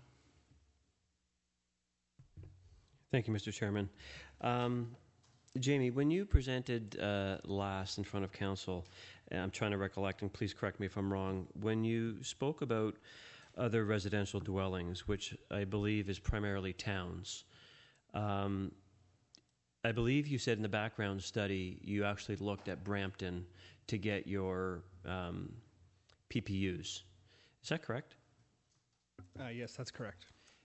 Thank you, Mister Chairman. Um, Jamie, when you presented uh, last in front of council, and I'm trying to recollect, and please correct me if I'm wrong, when you spoke about other residential dwellings, which I believe is primarily towns, um, I believe you said in the background study you actually looked at Brampton to get your um, P P Us. Is that correct? Uh, yes, that's correct.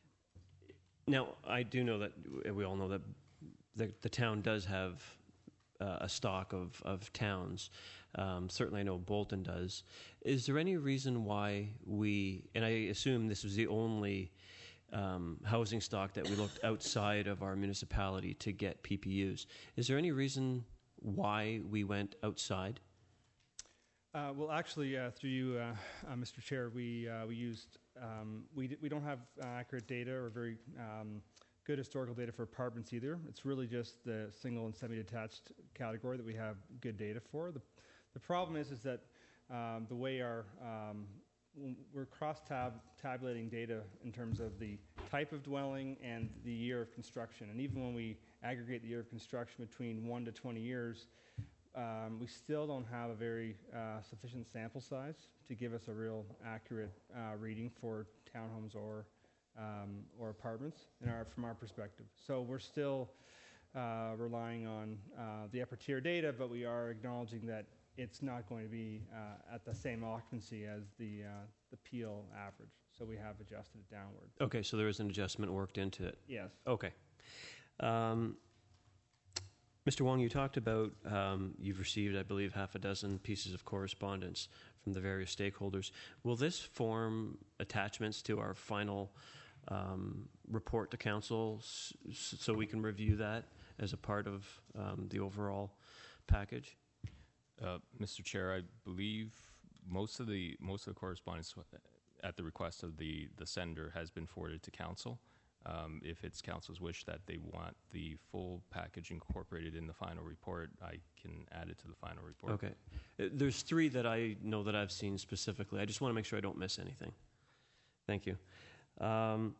Now, I do know that, we all know that the, the town does have uh, a stock of, of towns. Um, certainly I know Bolton does. Is there any reason why we, and I assume this was the only um, housing stock that we looked outside of our municipality to get P P Us. Is there any reason why we went outside? Uh, well, actually, uh, through you, uh, uh, Mister Chair, we uh, we used um, we d we don't have uh, accurate data or very um, good historical data for apartments either. It's really just the single and semi-detached category that we have good data for. The the problem is is that um, the way our um, we're cross-tab tabulating data in terms of the type of dwelling and the year of construction, and even when we aggregate the year of construction between one to twenty years. Um, we still don't have a very uh, sufficient sample size to give us a real accurate uh, reading for townhomes or um, or apartments in our, from our perspective. So we're still uh, relying on uh, the upper tier data, but we are acknowledging that it's not going to be uh, at the same occupancy as the uh, the Peel average. So we have adjusted it downward. Okay, so there is an adjustment worked into it. Yes. Okay. Um, Mister Wong, you talked about um, you've received, I believe, half a dozen pieces of correspondence from the various stakeholders. Will this form attachments to our final um, report to council s so we can review that as a part of um, the overall package? Uh, Mister Chair, I believe most of the most of the correspondence at the request of the the sender has been forwarded to council. Um, if it's council's wish that they want the full package incorporated in the final report, I can add it to the final report. Okay. Uh, There's three that I know that I've seen specifically. I just want to make sure I don't miss anything. Thank you. Um,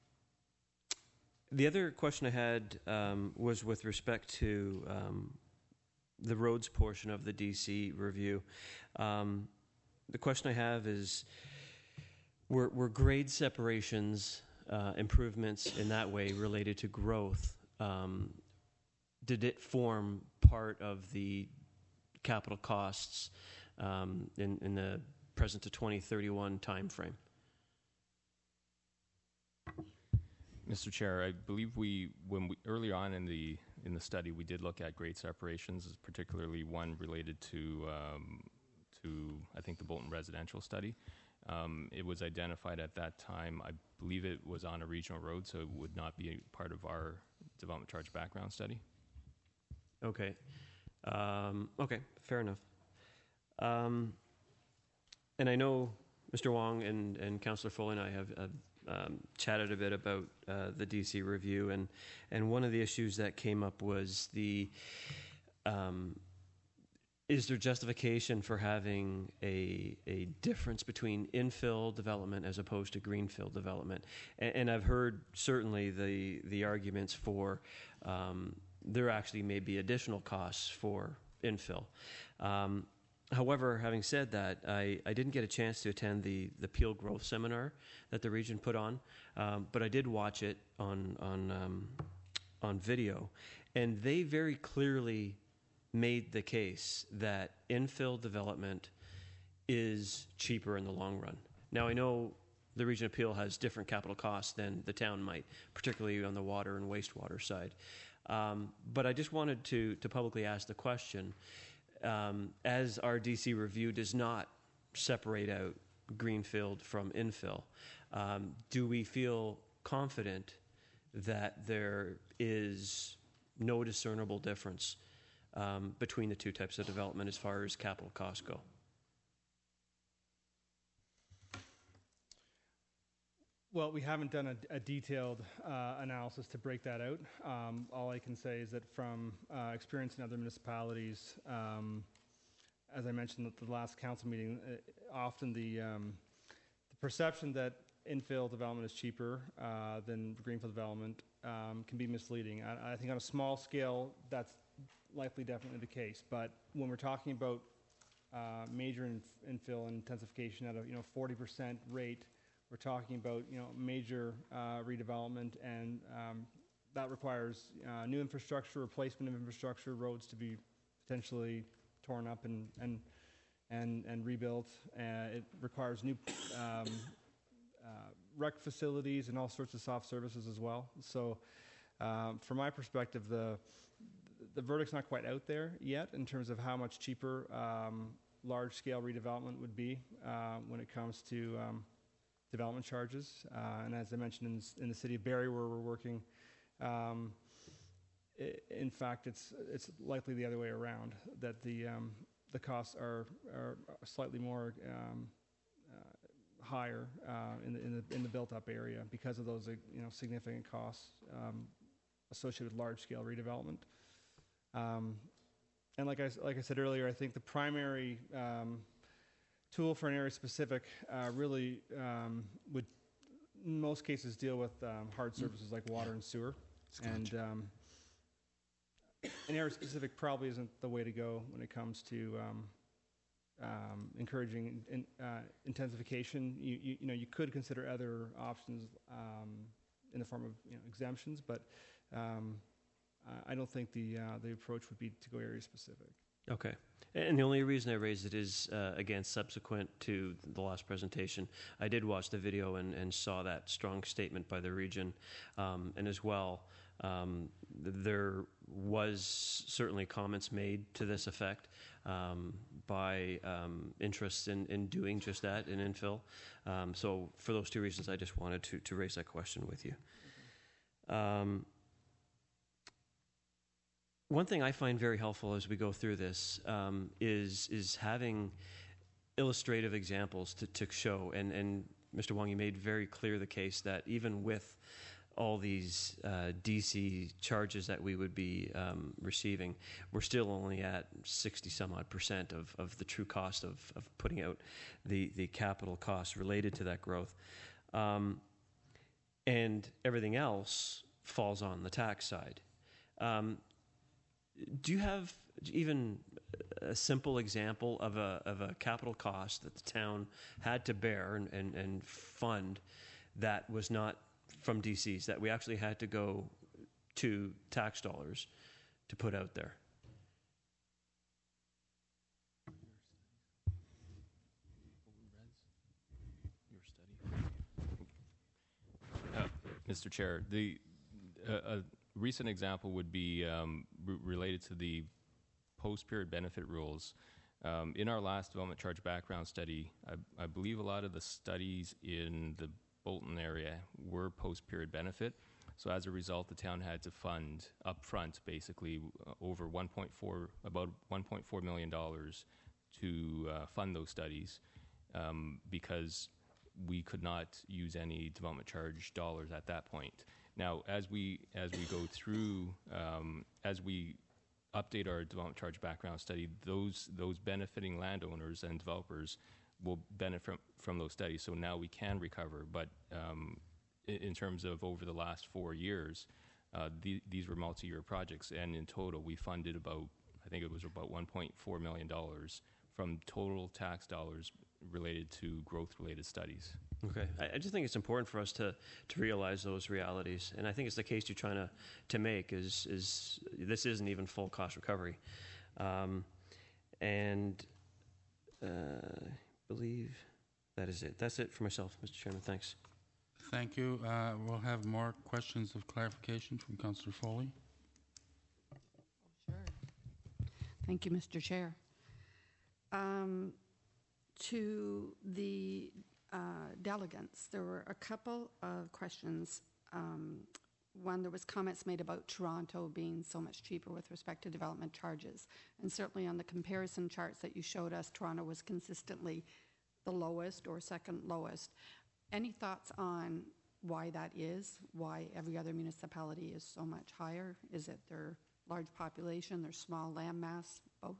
the other question I had um, was with respect to um, the roads portion of the D C review. Um, the question I have is, were, were grade separations Uh, improvements in that way related to growth, um, did it form part of the capital costs um, in, in the present to twenty thirty-one time frame? Mister Chair, I believe we, when we early on in the in the study, we did look at grade separations, particularly one related to um, to, I think, the Bolton residential study. Um, it was identified at that time, I believe it was on a regional road, so it would not be a part of our development charge background study. Okay. Um, okay, fair enough. Um, and I know Mister Wong and, and Councillor Foley and I have, have um, chatted a bit about uh, the D C review, and, and one of the issues that came up was the, um, is there justification for having a, a difference between infill development as opposed to greenfield development? And, and I've heard certainly the, the arguments for um, there actually may be additional costs for infill. Um, however, having said that, I, I didn't get a chance to attend the, the Peel Growth Seminar that the region put on, um, but I did watch it on, on, um, on video, and they very clearly made the case that infill development is cheaper in the long run. Now, I know the Region of Peel has different capital costs than the town might, particularly on the water and wastewater side. Um, but I just wanted to, to publicly ask the question, um, as our D C review does not separate out greenfield from infill, um, do we feel confident that there is no discernible difference Um, between the two types of development as far as capital costs go? Well, we haven't done a, a detailed uh, analysis to break that out. Um, all I can say is that from uh, experience in other municipalities, um, as I mentioned at the last council meeting, uh, often the, um, the perception that infill development is cheaper uh, than greenfield development um, can be misleading. I, I think on a small scale, that's likely definitely the case, but when we're talking about uh, major inf- infill and intensification at a you know forty percent rate, we're talking about you know major uh, redevelopment, and um, that requires uh, new infrastructure, replacement of infrastructure, roads to be potentially torn up and and and, and rebuilt. Uh, it requires new um, uh, rec facilities and all sorts of soft services as well. So, um, from my perspective, the the verdict's not quite out there yet in terms of how much cheaper um, large-scale redevelopment would be uh, when it comes to um, development charges. Uh, and as I mentioned, in, in the city of Barrie, where we're working, um, I- in fact, it's it's likely the other way around, that the um, the costs are are slightly more um, uh, higher uh, in the in the in the built-up area because of those uh, you know significant costs um, associated with large-scale redevelopment. Um, and like I, like I said earlier, I think the primary um, tool for an area-specific uh, really um, would, in most cases, deal with um, hard services like water and sewer. And um, an area-specific probably isn't the way to go when it comes to um, um, encouraging in, uh, intensification. You, you, you know, you could consider other options um, in the form of you know, exemptions, but um, I don't think the uh, the approach would be to go area specific. Okay. And the only reason I raised it is, uh, again, subsequent to the last presentation, I did watch the video and, and saw that strong statement by the region. Um, and as well, um, there was certainly comments made to this effect um, by um, interests in, in doing just that in infill. Um, so for those two reasons, I just wanted to, to raise that question with you. Um, One thing I find very helpful as we go through this um, is is having illustrative examples to, to show. And, and Mister Wong, you made very clear the case that even with all these uh, D C charges that we would be um, receiving, we're still only at sixty some odd percent of, of the true cost of, of putting out the, the capital costs related to that growth. Um, and everything else falls on the tax side. Um, Do you have even a simple example of a of a capital cost that the town had to bear and, and, and fund that was not from D Cs, that we actually had to go to tax dollars to put out there? Uh, Mister Chair, the uh, a recent example would be um, r- related to the post-period benefit rules. Um, in our last development charge background study, I, I believe a lot of the studies in the Bolton area were post-period benefit. So as a result, the town had to fund upfront, basically uh, over one point four, about one point four million dollars to uh, fund those studies, um, because we could not use any development charge dollars at that point. Now, as we as we go through, um, as we update our development charge background study, those those benefiting landowners and developers will benefit from, from those studies. So now we can recover, but um, in, in terms of over the last four years, uh, the, these were multi-year projects, and in total we funded about, I think it was about one point four million dollars from total tax dollars related to growth-related studies. Okay, I, I just think it's important for us to, to realize those realities, and I think it's the case you're trying to, to make is is this isn't even full cost recovery, um, and uh, I believe that is it. That's it for myself, Mister Chairman. Thanks. Thank you. Uh, we'll have more questions of clarification from Councillor Foley. Sure. Thank you, Mister Chair. Um, to the uh, delegates, there were a couple of questions. Um, one, there was comments made about Toronto being so much cheaper with respect to development charges. And certainly on the comparison charts that you showed us, Toronto was consistently the lowest or second lowest. Any thoughts on why that is? Why every other municipality is so much higher? Is it their large population, their small land mass, both?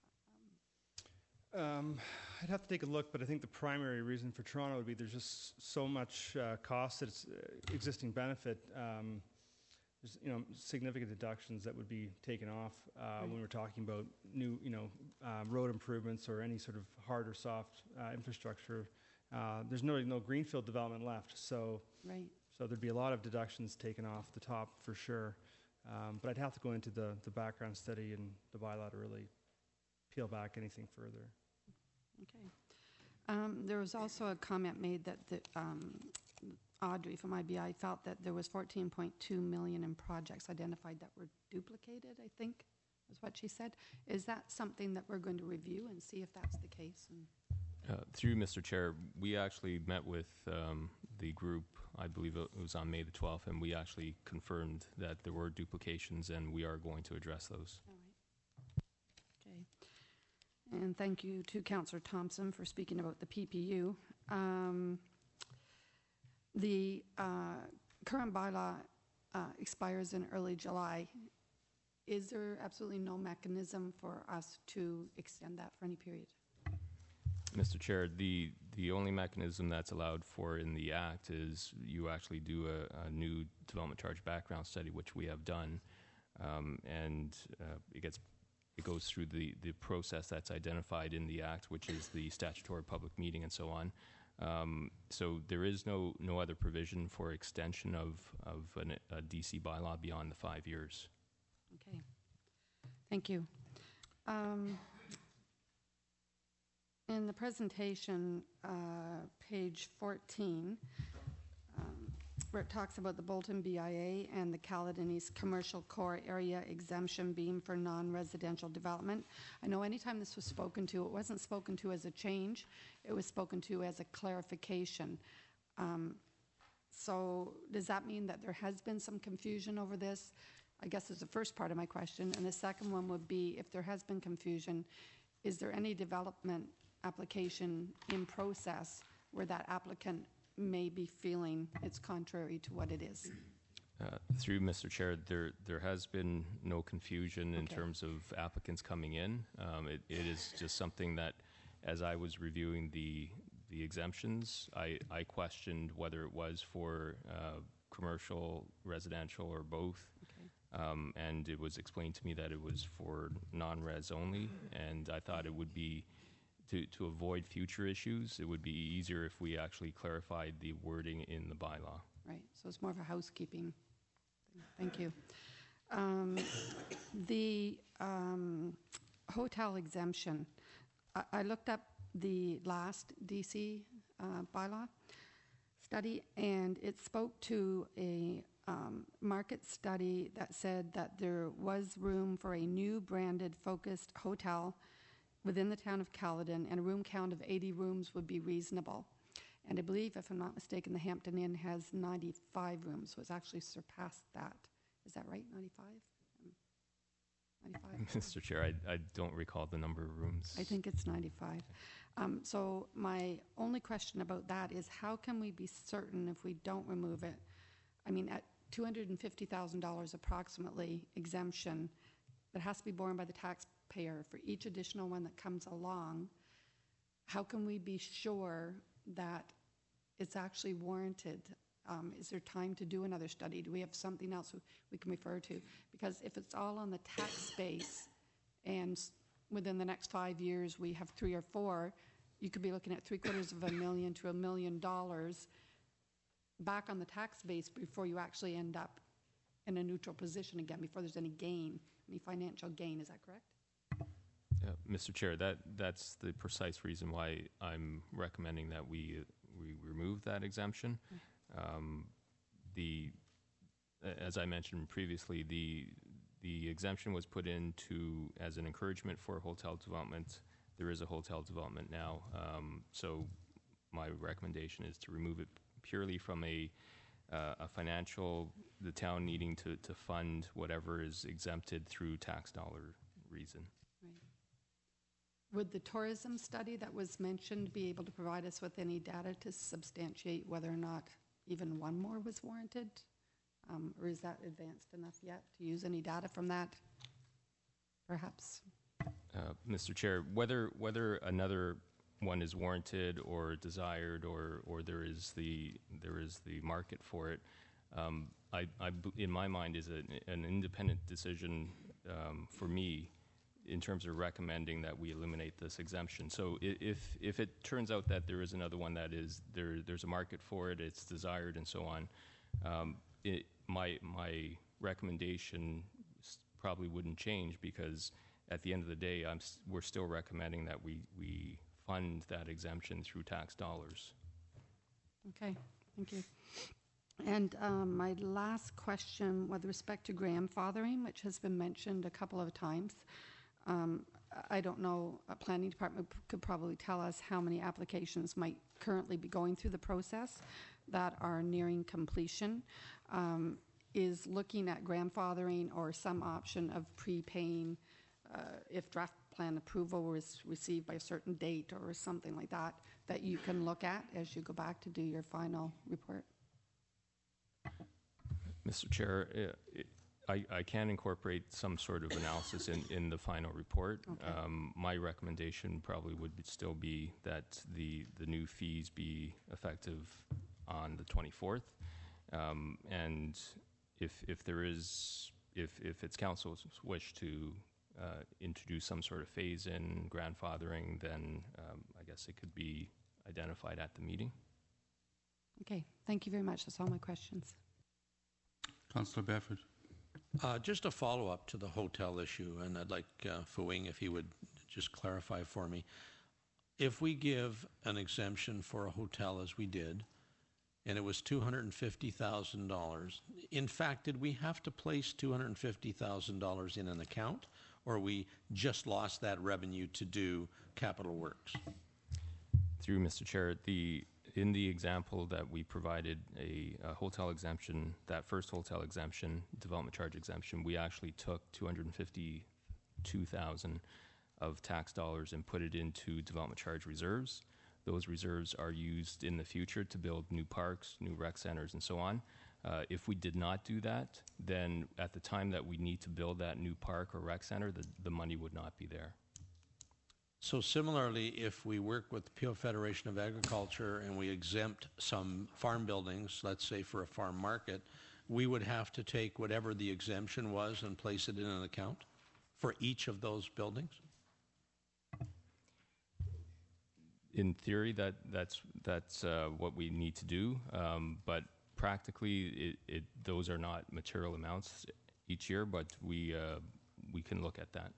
Um, I'd have to take a look, but I think the primary reason for Toronto would be there's just so much uh, cost that it's uh, existing benefit. Um, there's you know significant deductions that would be taken off uh, right. when we're talking about new you know uh, road improvements or any sort of hard or soft uh, infrastructure. Uh, there's no no greenfield development left, so right. so there'd be a lot of deductions taken off the top for sure. Um, but I'd have to go into the the background study and the bylaw to really peel back anything further. Okay. Um, there was also a comment made that the, um, Audrey from I B I felt that there was fourteen point two million in projects identified that were duplicated, I think, is what she said. Is that something that we're going to review and see if that's the case? And uh, through Mister Chair, we actually met with um, the group, I believe it was on May the twelfth, and we actually confirmed that there were duplications, and we are going to address those. All right. And thank you to Councillor Thompson for speaking about the P P U. Um, the uh, current bylaw uh, expires in early July. Is there absolutely no mechanism for us to extend that for any period? Mister Chair, the, the only mechanism that's allowed for in the Act is you actually do a, a new development charge background study, which we have done, um, and uh, it gets It goes through the, the process that's identified in the Act, which is the statutory public meeting and so on. Um, so there is no, no other provision for extension of, of an, a D C bylaw beyond the five years. Okay. Thank you. Um, in the presentation, uh, page fourteen, um, where it talks about the Bolton B I A and the Caledon East Commercial Core Area exemption being for non-residential development. I know anytime this was spoken to, it wasn't spoken to as a change, it was spoken to as a clarification. Um, so does that mean that there has been some confusion over this? I guess is the first part of my question. And the second one would be, if there has been confusion, is there any development application in process where that applicant may be feeling it's contrary to what it is? Uh, through Mister Chair, there there has been no confusion in Okay. terms of applicants coming in. Um, it, it is just something that, as I was reviewing the the exemptions, I, I questioned whether it was for uh, commercial, residential, or both. Okay. Um, and it was explained to me that it was for non-res only, and I thought it would be, to, to avoid future issues, it would be easier if we actually clarified the wording in the bylaw. Right, so it's more of a housekeeping thing. Thank you. Um, the um, hotel exemption, I, I looked up the last D C uh, bylaw study, and it spoke to a um, market study that said that there was room for a new branded focused hotel within the town of Caledon, and a room count of eighty rooms would be reasonable. And I believe, if I'm not mistaken, the Hampton Inn has ninety-five rooms, so it's actually surpassed that. Is that right, ninety-five? ninety-five? Mister Chair, I, I don't recall the number of rooms. I think it's ninety-five. Um, so my only question about that is, how can we be certain if we don't remove it? I mean, at two hundred fifty thousand dollars approximately exemption that has to be borne by the taxpayer for each additional one that comes along, how can we be sure that it's actually warranted? Um, is there time to do another study? Do we have something else we can refer to? Because if it's all on the tax base and within the next five years we have three or four, you could be looking at three quarters of a million to a million dollars back on the tax base before you actually end up in a neutral position again, before there's any gain, any financial gain. Is that correct? Uh, Mister Chair, that that's the precise reason why I'm recommending that we uh, we remove that exemption. Um, the as I mentioned previously, the the exemption was put in to as an encouragement for hotel development. There is a hotel development now, um, so my recommendation is to remove it purely from a uh, a financial, the town needing to to fund whatever is exempted through tax dollar reason. Would the tourism study that was mentioned be able to provide us with any data to substantiate whether or not even one more was warranted? Um, or is that advanced enough yet to use any data from that? Perhaps. Uh, Mister Chair, whether whether another one is warranted or desired, or or there is the there is the market for it, um, I, I in my mind is a, an independent decision um, for me in terms of recommending that we eliminate this exemption. So if if it turns out that there is another one that is there, there's a market for it, it's desired, and so on, um, it, my my recommendation probably wouldn't change, because at the end of the day, I'm we're still recommending that we we fund that exemption through tax dollars. Okay, thank you. And um, my last question with respect to grandfathering, which has been mentioned a couple of times. Um, I don't know, a planning department p- could probably tell us how many applications might currently be going through the process that are nearing completion. Um, is looking at grandfathering or some option of prepaying uh, if draft plan approval was received by a certain date or something like that, that you can look at as you go back to do your final report? Mister Chair, uh, it, I, I can incorporate some sort of analysis in, in the final report. Okay. Um, my recommendation probably would still be that the, the new fees be effective on the twenty-fourth. Um, and if if there is, if, if it's council's wish to uh, introduce some sort of phase-in grandfathering, then um, I guess it could be identified at the meeting. Okay, thank you very much. That's all my questions. Councillor Bedford. Uh, just a follow-up to the hotel issue, and I'd like uh, Fu-Wing, if he would just clarify for me. If we give an exemption for a hotel as we did, and it was two hundred fifty thousand dollars, in fact, did we have to place two hundred fifty thousand dollars in an account, or we just lost that revenue to do capital works? Through Mister Chair, the in the example that we provided a, a hotel exemption, that first hotel exemption, development charge exemption, we actually took two hundred fifty-two thousand dollars of tax dollars and put it into development charge reserves. Those reserves are used in the future to build new parks, new rec centers, and so on. Uh, if we did not do that, then at the time that we need to build that new park or rec center, the, the money would not be there. So similarly, if we work with the Peel Federation of Agriculture and we exempt some farm buildings, let's say for a farm market, we would have to take whatever the exemption was and place it in an account for each of those buildings? In theory, that that's that's uh, what we need to do, um, but practically, it, it those are not material amounts each year. But we uh, we can look at that.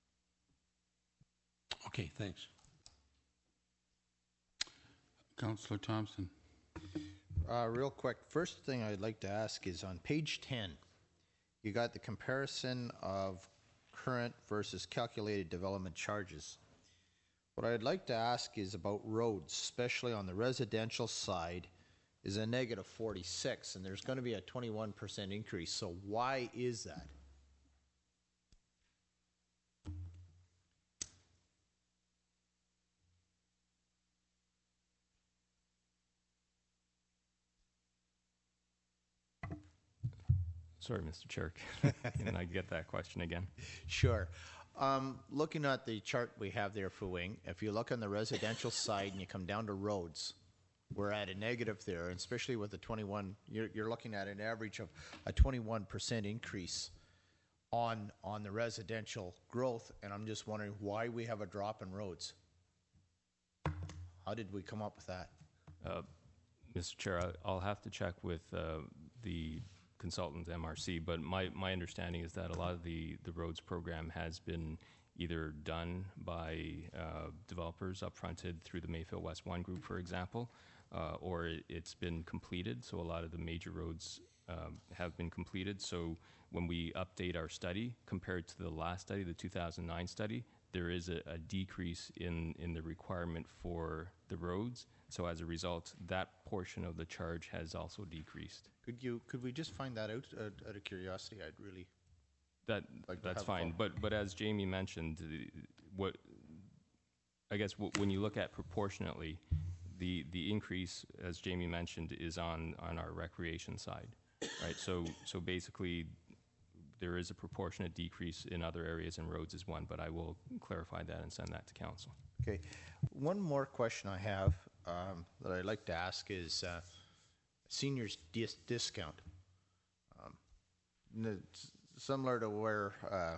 Okay, thanks. Councillor Thompson. Uh, real quick, first thing I'd like to ask is on page ten, you got the comparison of current versus calculated development charges. What I'd like to ask is about roads, especially on the residential side, is a negative forty-six, and there's going to be a twenty-one percent increase. So why is that? Sorry, Mister Chair. Can I get that question again? Sure. Um, looking at the chart we have there for Wing, if you look on the residential side and you come down to roads, we're at a negative there, and especially with the twenty-one, you're, you're looking at an average of a twenty-one percent increase on on the residential growth, and I'm just wondering why we have a drop in roads. How did we come up with that? Uh, Mister Chair, I- I'll have to check with uh, the consultant, M R C, but my, my understanding is that a lot of the, the roads program has been either done by uh, developers upfronted through the Mayfield West One Group, for example, uh, or it, it's been completed. So a lot of the major roads um, have been completed. So when we update our study compared to the last study, the two thousand nine study, there is a, a decrease in, in the requirement for the roads. So as a result, that portion of the charge has also decreased. Could you could we just find that out uh, out of curiosity? I'd really That like to that's have fine. fun. But but as Jamie mentioned, the- what I guess w- when you look at proportionately, the the increase, as Jamie mentioned, is on on our recreation side, right? So so basically, there is a proportionate decrease in other areas, and roads is one. But I will clarify that and send that to council. Okay. One more question I have um, that I'd like to ask is uh, seniors dis- discount. Um, n- it's similar to where uh,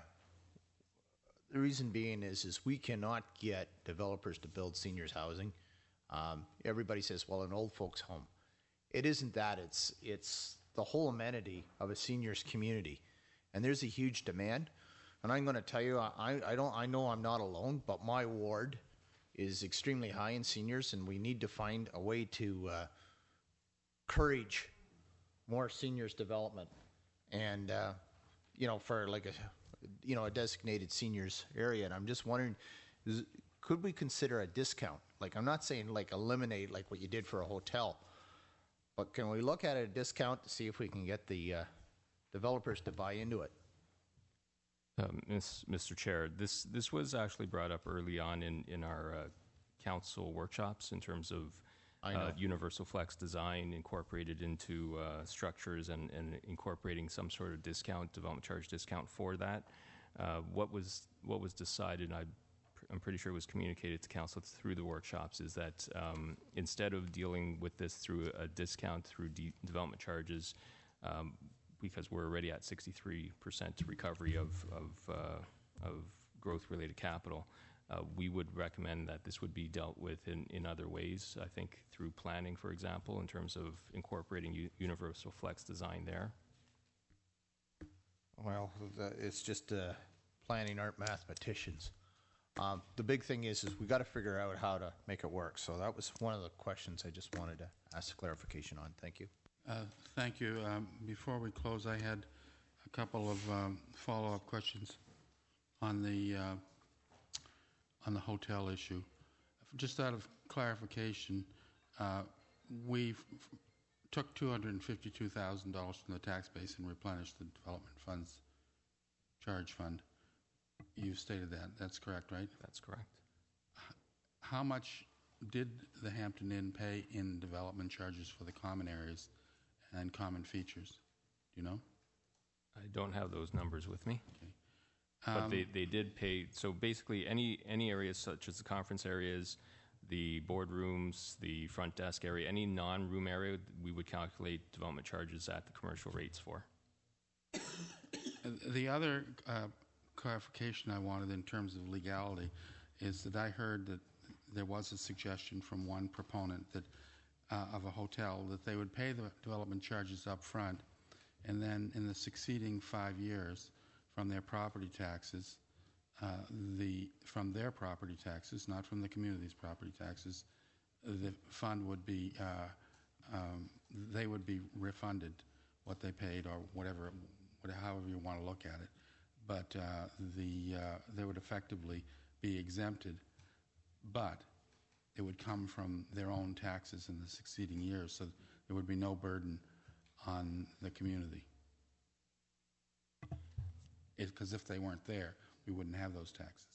the reason being is is we cannot get developers to build seniors housing. Um, everybody says, well, an old folks home. It isn't that. It's it's the whole amenity of a seniors community, and there's a huge demand. And I'm going to tell you, I, I don't. I know I'm not alone, but my ward is extremely high in seniors, and we need to find a way to uh, encourage more seniors development, and uh, you know, for like a you know a designated seniors area. And I'm just wondering, is, could we consider a discount? Like, I'm not saying like eliminate like what you did for a hotel, but can we look at a discount to see if we can get the uh, developers to buy into it? Um, Miss, Mister Chair, this this was actually brought up early on in in our uh, council workshops in terms of uh, universal flex design incorporated into uh, structures and, and incorporating some sort of discount, development charge discount for that. Uh, what was what was decided, and I, I'm pretty sure it was communicated to council through the workshops, is that um, instead of dealing with this through a discount through de- development charges, um, because we're already at sixty-three percent recovery of of, uh, of growth-related capital, uh, we would recommend that this would be dealt with in, in other ways. I think through planning, for example, in terms of incorporating u- universal flex design there. Well, the, it's just uh, planning aren't mathematicians. Um, the big thing is, is we got to figure out how to make it work. So that was one of the questions I just wanted to ask clarification on. Thank you. Uh, Thank you. Um, Before we close, I had a couple of um, follow-up questions on the, uh, on the hotel issue. Just out of clarification, uh, we f- took two hundred fifty-two thousand dollars from the tax base and replenished the development funds charge fund. You stated that. That's correct, right? That's correct. How much did the Hampton Inn pay in development charges for the common areas and common features? Do you know? I don't have those numbers with me. Okay. But Um, they, they did pay, so basically any, any areas such as the conference areas, the boardrooms, the front desk area, any non-room area, we would calculate development charges at the commercial rates for. The other uh, clarification I wanted in terms of legality is that I heard that there was a suggestion from one proponent that uh, of a hotel that they would pay the development charges up front, and then in the succeeding five years from their property taxes, uh, the from their property taxes, not from the community's property taxes, the fund would be uh, um, they would be refunded what they paid or whatever, whatever however you want to look at it, but uh, the uh, they would effectively be exempted but it would come from their own taxes in the succeeding years, so there would be no burden on the community. Because if they weren't there, we wouldn't have those taxes.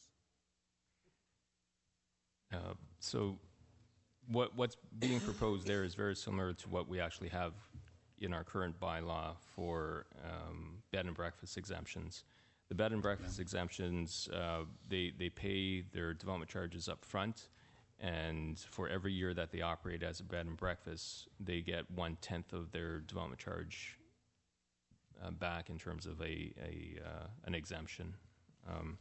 Uh, so what what's being proposed there is very similar to what we actually have in our current bylaw for um, bed and breakfast exemptions. The bed and breakfast yeah. exemptions, uh, they, they pay their development charges up front, and for every year that they operate as a bed and breakfast, they get one-tenth of their development charge uh, back in terms of a, a uh, an exemption. Um,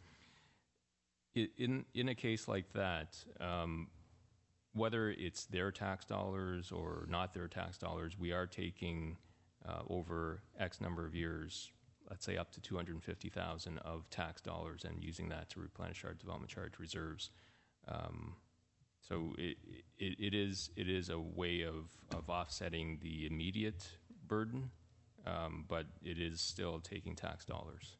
in, in a case like that, um, whether it's their tax dollars or not their tax dollars, we are taking uh, over X number of years, let's say up to two hundred fifty thousand dollars of tax dollars, and using that to replenish our development charge reserves. Um, so it, it, it is it is a way of, of offsetting the immediate burden, um, but it is still taking tax dollars.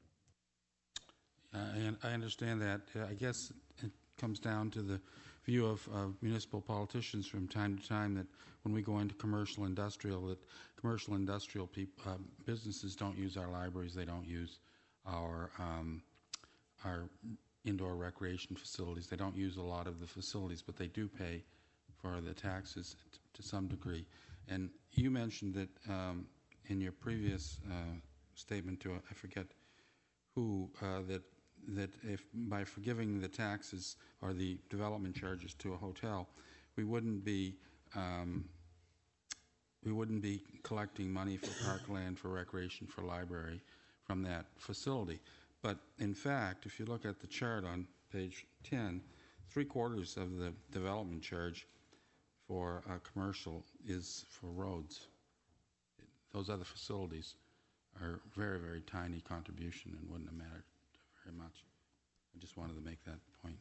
Uh, and I understand that. Uh, I guess it comes down to the view of, of municipal politicians from time to time that when we go into commercial industrial, that commercial industrial peop- uh, businesses don't use our libraries, they don't use our um, our indoor recreation facilities, they don't use a lot of the facilities, but they do pay for the taxes t- to some degree. And you mentioned that um, in your previous uh, statement to, I forget who, uh, that that if by forgiving the taxes or the development charges to a hotel, we wouldn't be um, we wouldn't be collecting money for parkland, for recreation, for library from that facility. But in fact, if you look at the chart on page ten, three quarters of the development charge for a commercial is for roads. Those other facilities are very, very tiny contribution and wouldn't have mattered very much. I just wanted to make that point.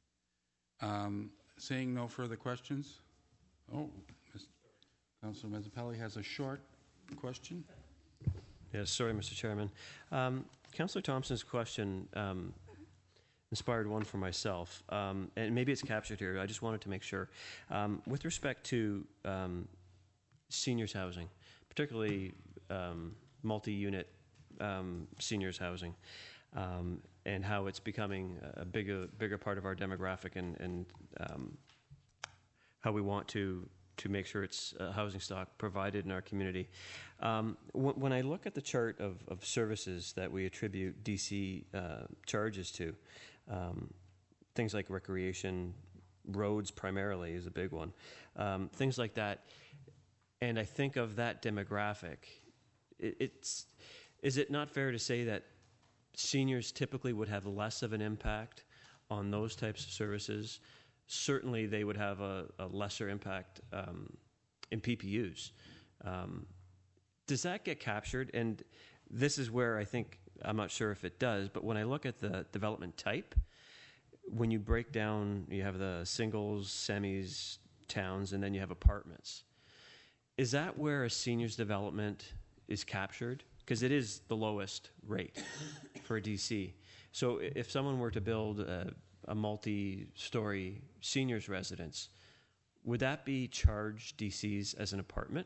Um, seeing no further questions. Oh, Councilor Mazzapelli has a short question. Yes, sorry, Mister Chairman. Um, Councillor Thompson's question um, inspired one for myself, um, and maybe it's captured here. I just wanted to make sure. Um, with respect to um, seniors housing, particularly um, multi-unit um, seniors housing, um, and how it's becoming a bigger, bigger part of our demographic, and, and um, how we want to to make sure it's uh, housing stock provided in our community. Um, w- when I look at the chart of, of services that we attribute D C uh, charges to, um, things like recreation, roads primarily is a big one, um, things like that, and I think of that demographic, it, it's, is it not fair to say that seniors typically would have less of an impact on those types of services? Certainly, they would have a, a lesser impact um, in P P Us. Um, does that get captured? And this is where I think, I'm not sure if it does, but when I look at the development type, when you break down, you have the singles, semis, towns, and then you have apartments. Is that where a seniors development is captured? Because it is the lowest rate for D C. So if someone were to build a a multi-story seniors residence, would that be charged D Cs as an apartment?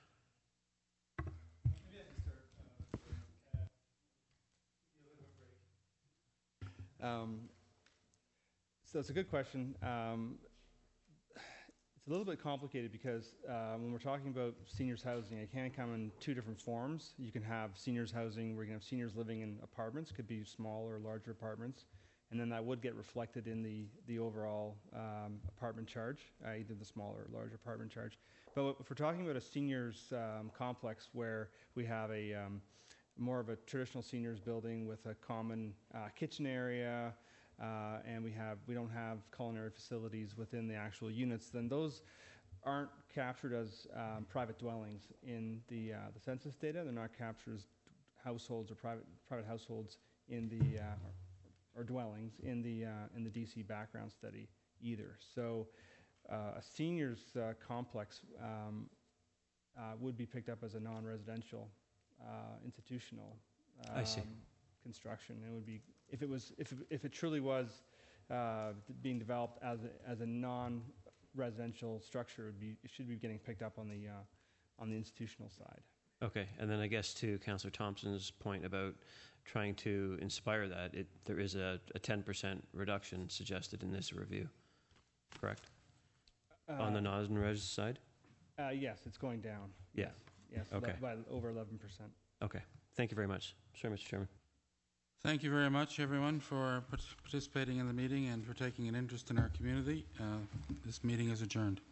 Um, so it's a good question. Um, it's a little bit complicated because uh, when we're talking about seniors housing, it can come in two different forms. You can have seniors housing where you can have seniors living in apartments, could be small or larger apartments, and then that would get reflected in the, the overall um, apartment charge, uh, either the small or large apartment charge. But if we're talking about a seniors um, complex where we have a um, more of a traditional seniors building with a common uh, kitchen area, uh, and we have we don't have culinary facilities within the actual units, then those aren't captured as um, private dwellings in the uh, the census data. They're not captured as households or private private households in the uh, or dwellings in the uh, in the D C background study either. So uh, a seniors uh, complex um, uh, would be picked up as a non-residential uh, institutional um, I see. construction. It would be if it was if it, if it truly was uh, being developed as a, as a non-residential structure would be, it should be getting picked up on the, uh, on the institutional side. Okay, and then I guess to Councillor Thompson's point about trying to inspire that, it, there is a, a ten percent reduction suggested in this review, correct? Uh, On the non-res side? Uh, yes, it's going down. Yeah. Yes, Okay. by over eleven percent. Okay, thank you very much. Sorry, Mister Chairman. Thank you very much, everyone, for part- participating in the meeting and for taking an interest in our community. Uh, This meeting is adjourned.